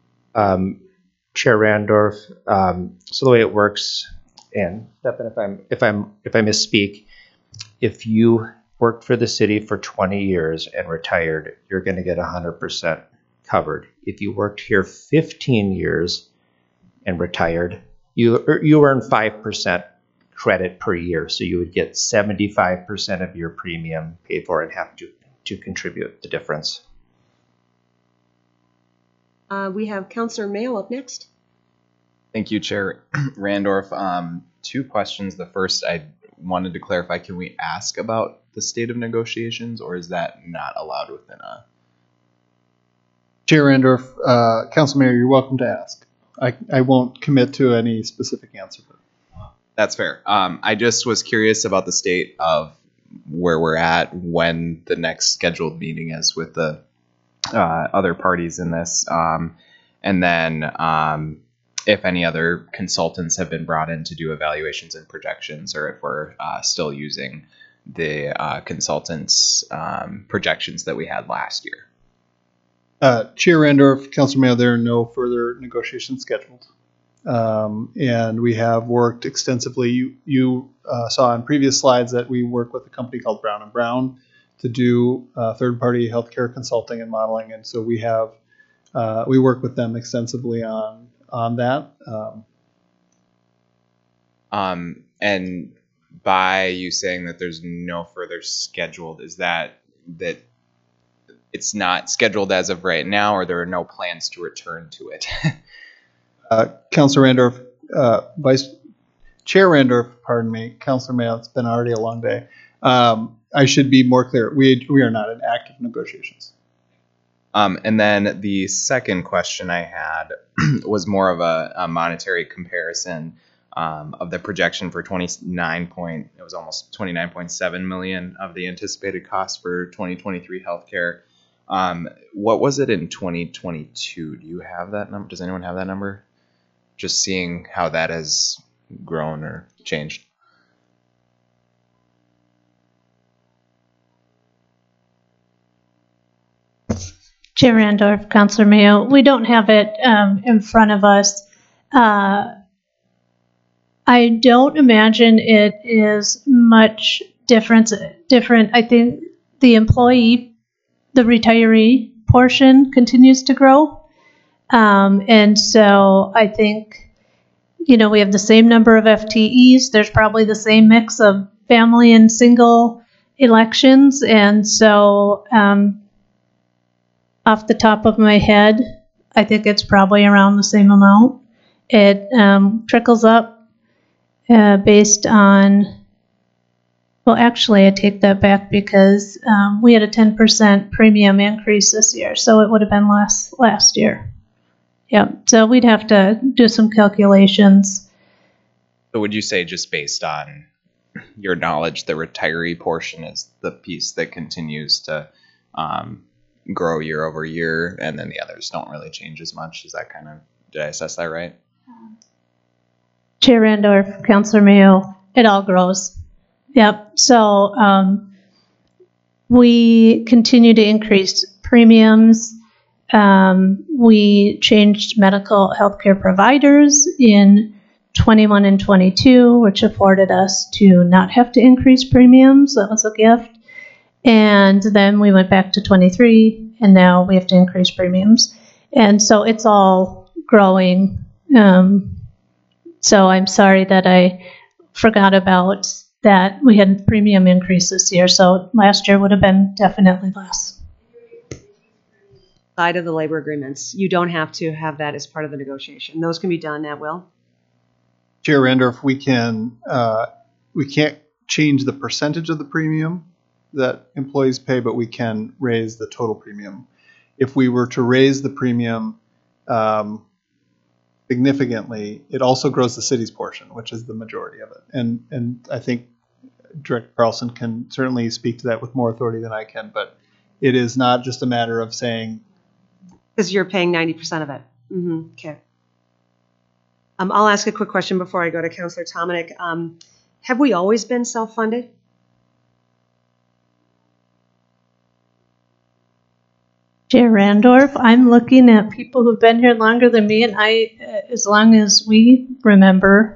Um, Chair Randorf, um, so the way it works, and step in if I'm if I'm if I misspeak, if you worked for the city for twenty years and retired, you're going to get one hundred percent covered. If you worked here fifteen years and retired, you you earn five percent credit per year, so you would get seventy-five percent of your premium paid for and have to to contribute the difference. Uh, we have Councilor Mayo up next. Thank you, Chair Randorf. Um, two questions. The first, I wanted to clarify, can we ask about the state of negotiations, or is that not allowed within a... Chair Randorf, uh, Council Mayor, you're welcome to ask. I, I won't commit to any specific answer. That's fair. Um, I just was curious about the state of where we're at, when the next scheduled meeting is with the uh, other parties in this, um, and then um, if any other consultants have been brought in to do evaluations and projections, or if we're uh, still using the uh, consultants' um, projections that we had last year. Uh, Chair Randorf, Councilor Mayo, there are no further negotiations scheduled. Um, and we have worked extensively. You, you uh, saw in previous slides that we work with a company called Brown and Brown to do uh, third-party healthcare consulting and modeling, and so we have uh, we work with them extensively on on that. Um, um, and by you saying that there's no further scheduled, is that that it's not scheduled as of right now, or there are no plans to return to it? uh, Councilor Randorf, uh, Vice Chair Randorf, pardon me, Councilor Mayo, it's been already a long day. Um, I should be more clear. We we are not in active negotiations. Um, and then the second question I had was more of a, a monetary comparison um, of the projection for twenty-nine point, it was almost twenty-nine point seven million of the anticipated cost for twenty twenty-three healthcare. Um, what was it in twenty twenty-two? Do you have that number? Does anyone have that number? Just seeing how that has grown or changed. Chair Randorf, Councilor Mayo, we don't have it um, in front of us. Uh, I don't imagine it is much difference, different. I think the employee, the retiree portion continues to grow. Um, and so I think, you know, we have the same number of F T Es. There's probably the same mix of family and single elections. And so um, off the top of my head, I think it's probably around the same amount. It um, trickles up uh, based on, well, actually, I take that back because um, we had a ten percent premium increase this year, so it would have been less last year. Yep, so we'd have to do some calculations. So would you say, just based on your knowledge, the retiree portion is the piece that continues to um, grow year over year, and then the others don't really change as much? Is that kind of, did I assess that right? Chair Randorf, Councilor Mayo, it all grows. Yep, so um, we continue to increase premiums. Um, we changed medical healthcare providers in twenty-one and twenty-two, which afforded us to not have to increase premiums. That was a gift. And then we went back to twenty-three, and now we have to increase premiums. And so it's all growing. Um, so I'm sorry that I forgot about that. We had premium increase this year, so last year would have been definitely less. Side of the labor agreements, you don't have to have that as part of the negotiation. Those can be done at will. Chair Randorf, we can uh, we can't change the percentage of the premium that employees pay, but we can raise the total premium. If we were to raise the premium um, significantly, it also grows the city's portion, which is the majority of it. And and I think Director Carlson can certainly speak to that with more authority than I can, but it is not just a matter of saying, because you're paying ninety percent of it. Mm-hmm. Okay. Um, I'll ask a quick question before I go to Councilor Tominik. Um, have we always been self-funded? Chair Randorf, I'm looking at people who've been here longer than me, and I, uh, as long as we remember.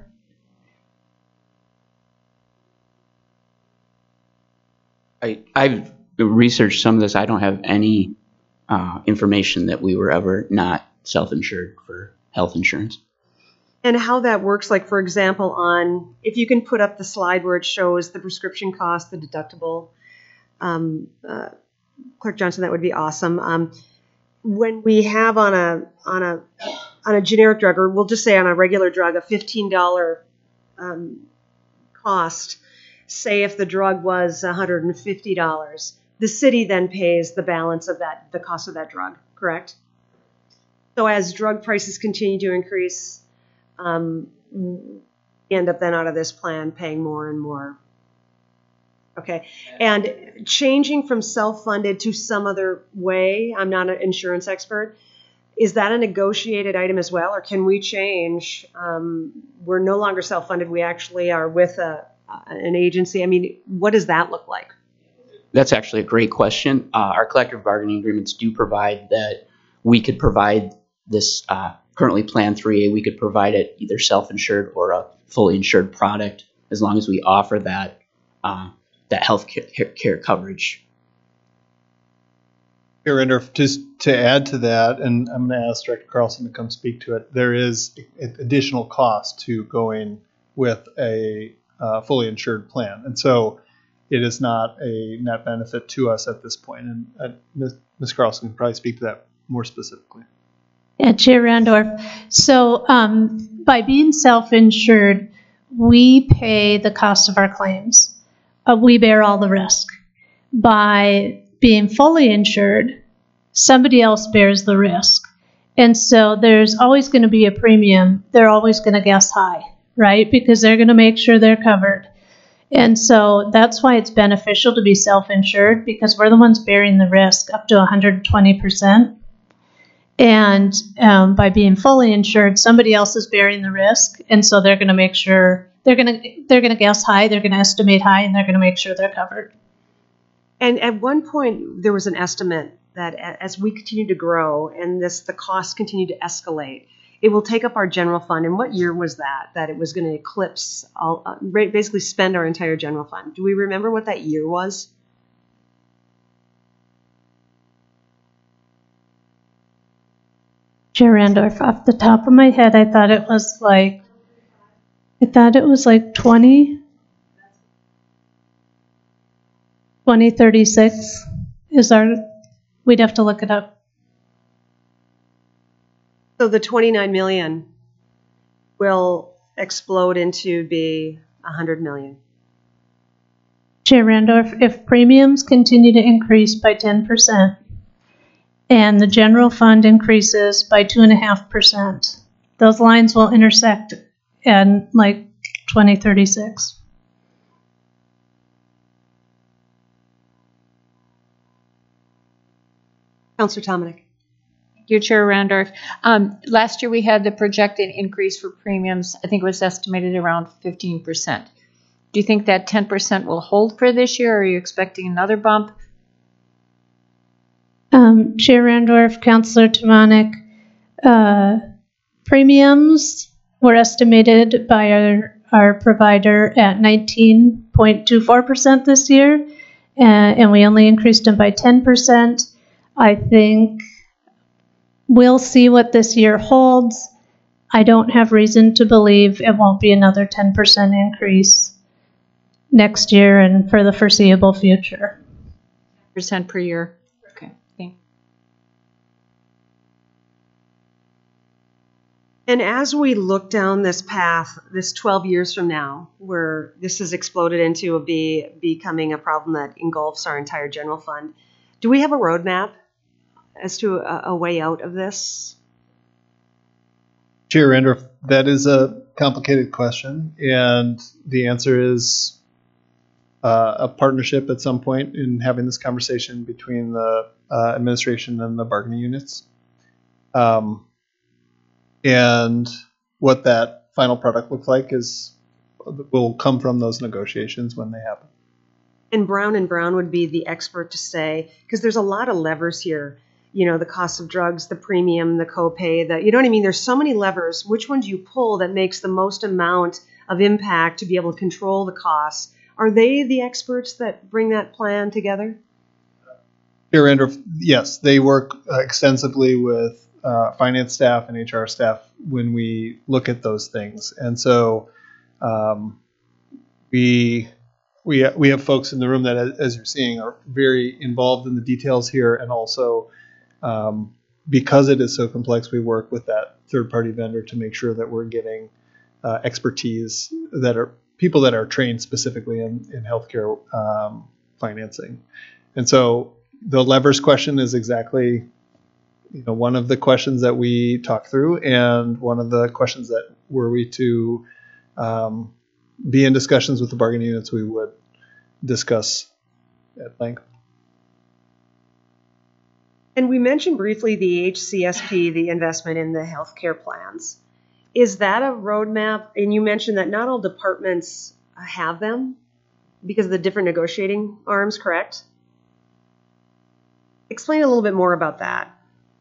I, I've researched some of this. I don't have any uh, information that we were ever not self-insured for health insurance. And how that works, like, for example, on, if you can put up the slide where it shows the prescription cost, the deductible, um, uh, Clerk Johnson, that would be awesome. Um, when we have on a on a on a generic drug, or we'll just say on a regular drug, a fifteen dollars um, cost, say if the drug was one hundred fifty dollars, the city then pays the balance of that, the cost of that drug, correct? So as drug prices continue to increase, um, we end up then out of this plan paying more and more. Okay, and changing from self-funded to some other way, I'm not an insurance expert, is that a negotiated item as well, or can we change? Um, we're no longer self-funded, we actually are with a, an agency. I mean, what does that look like? That's actually a great question. Uh, our collective bargaining agreements do provide that we could provide this uh, currently Plan three A, we could provide it either self-insured or a fully insured product, as long as we offer that uh, that health care, care coverage. Here, just to add to that, and I'm going to ask Director Carlson to come speak to it, there is additional cost to going with a uh, fully insured plan. And so it is not a net benefit to us at this point. And uh, Miz Carlson can probably speak to that more specifically. Yeah, Chair Randorf. So um, by being self-insured, we pay the cost of our claims. Uh, we bear all the risk. By being fully insured, somebody else bears the risk. And so there's always going to be a premium. They're always going to guess high, right? Because they're going to make sure they're covered. And so that's why it's beneficial to be self-insured, because we're the ones bearing the risk up to one hundred twenty percent. And um, by being fully insured, somebody else is bearing the risk, and so they're going to make sure they're going to they're going to guess high, they're going to estimate high, and they're going to make sure they're covered. And at one point, there was an estimate that a- as we continue to grow and this the costs continue to escalate, it will take up our general fund. And what year was that? That it was going to eclipse, all, uh, ra- basically spend our entire general fund. Do we remember what that year was? Chair Randorf, off the top of my head, I thought it was like, I thought it was like twenty, twenty thirty-six is our, we'd have to look it up. So the twenty-nine million will explode into be one hundred million. Chair Randorf, if premiums continue to increase by ten percent and the general fund increases by two point five percent, those lines will intersect in like twenty thirty-six. Councilor Tominik. Thank you, Chair Randorf. Um, last year we had the projected increase for premiums. I think it was estimated around fifteen percent. Do you think that ten percent will hold for this year, or are you expecting another bump? Um, Chair Randorf, Councilor Tomanek, uh, premiums were estimated by our, our provider at nineteen point two four percent this year, uh, and we only increased them by ten percent. I think we'll see what this year holds. I don't have reason to believe it won't be another ten percent increase next year and for the foreseeable future. Percent per year. Okay, thank you. And as we look down this path, this twelve years from now, where this has exploded into a be, becoming a problem that engulfs our entire general fund, do we have a roadmap as to a, a way out of this? Chair Randorf, that is a complicated question, and the answer is uh, a partnership at some point in having this conversation between the uh, administration and the bargaining units. Um, and what that final product looks like is will come from those negotiations when they happen. And Brown and Brown would be the expert to say, because there's a lot of levers here. You know, the cost of drugs, the premium, the copay, the, you know what I mean? There's so many levers. Which one do you pull that makes the most amount of impact to be able to control the costs? Are they the experts that bring that plan together? Chair Randorf, yes, they work uh, extensively with uh, finance staff and H R staff when we look at those things. And so um, we we we have folks in the room that, as you're seeing, are very involved in the details here, and also um, because it is so complex, we work with that third-party vendor to make sure that we're getting uh, expertise that are people that are trained specifically in, in healthcare um, financing. And so the levers question is exactly, you know, one of the questions that we talk through, and one of the questions that were we to um, be in discussions with the bargaining units, we would discuss at length. And we mentioned briefly the H C S P, the investment in the healthcare plans. Is that a roadmap? And you mentioned that not all departments have them because of the different negotiating arms, correct? Explain a little bit more about that.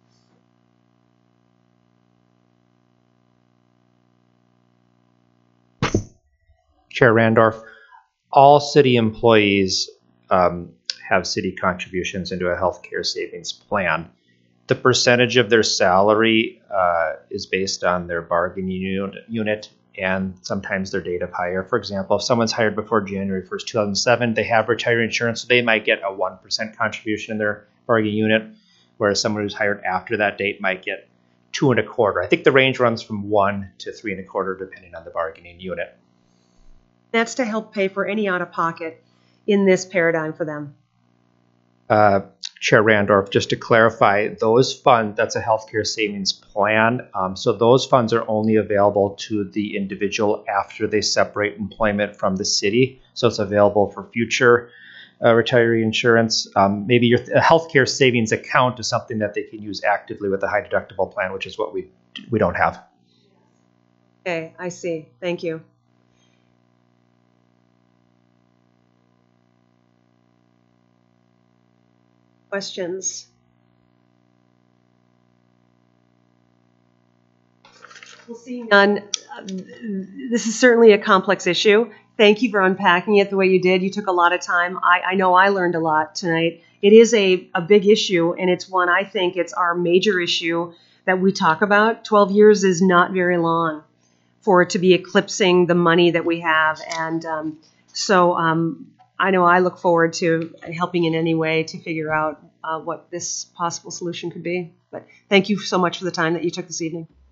Chair Randorf, all city employees um, have city contributions into a healthcare savings plan. The percentage of their salary uh, is based on their bargaining unit and sometimes their date of hire. For example, if someone's hired before January first, two thousand seven, they have retiree insurance, so they might get a one percent contribution in their bargaining unit, whereas someone who's hired after that date might get two and a quarter. I think the range runs from one to three and a quarter, depending on the bargaining unit. That's to help pay for any out-of-pocket in this paradigm for them. Uh, Chair Randorf, just to clarify, those funds, that's a healthcare savings plan. Um, so those funds are only available to the individual after they separate employment from the city. So it's available for future uh, retiree insurance. Um, maybe your a healthcare savings account is something that they can use actively with a high deductible plan, which is what we we don't have. Okay, I see. Thank you. Questions? We'll see none. This is certainly a complex issue. Thank you for unpacking it the way you did. You took a lot of time. I, I know I learned a lot tonight. It is a, a big issue, and it's one I think it's our major issue that we talk about. twelve years is not very long for it to be eclipsing the money that we have. And um, so um, I know I look forward to helping in any way to figure out uh, what this possible solution could be. But thank you so much for the time that you took this evening.